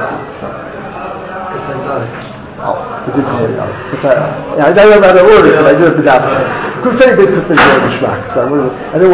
A: Oh, we did Mitzari Alpha. Yeah, I don't remember how to order it, but I did it without. Mitzari basically says very much back, so I don't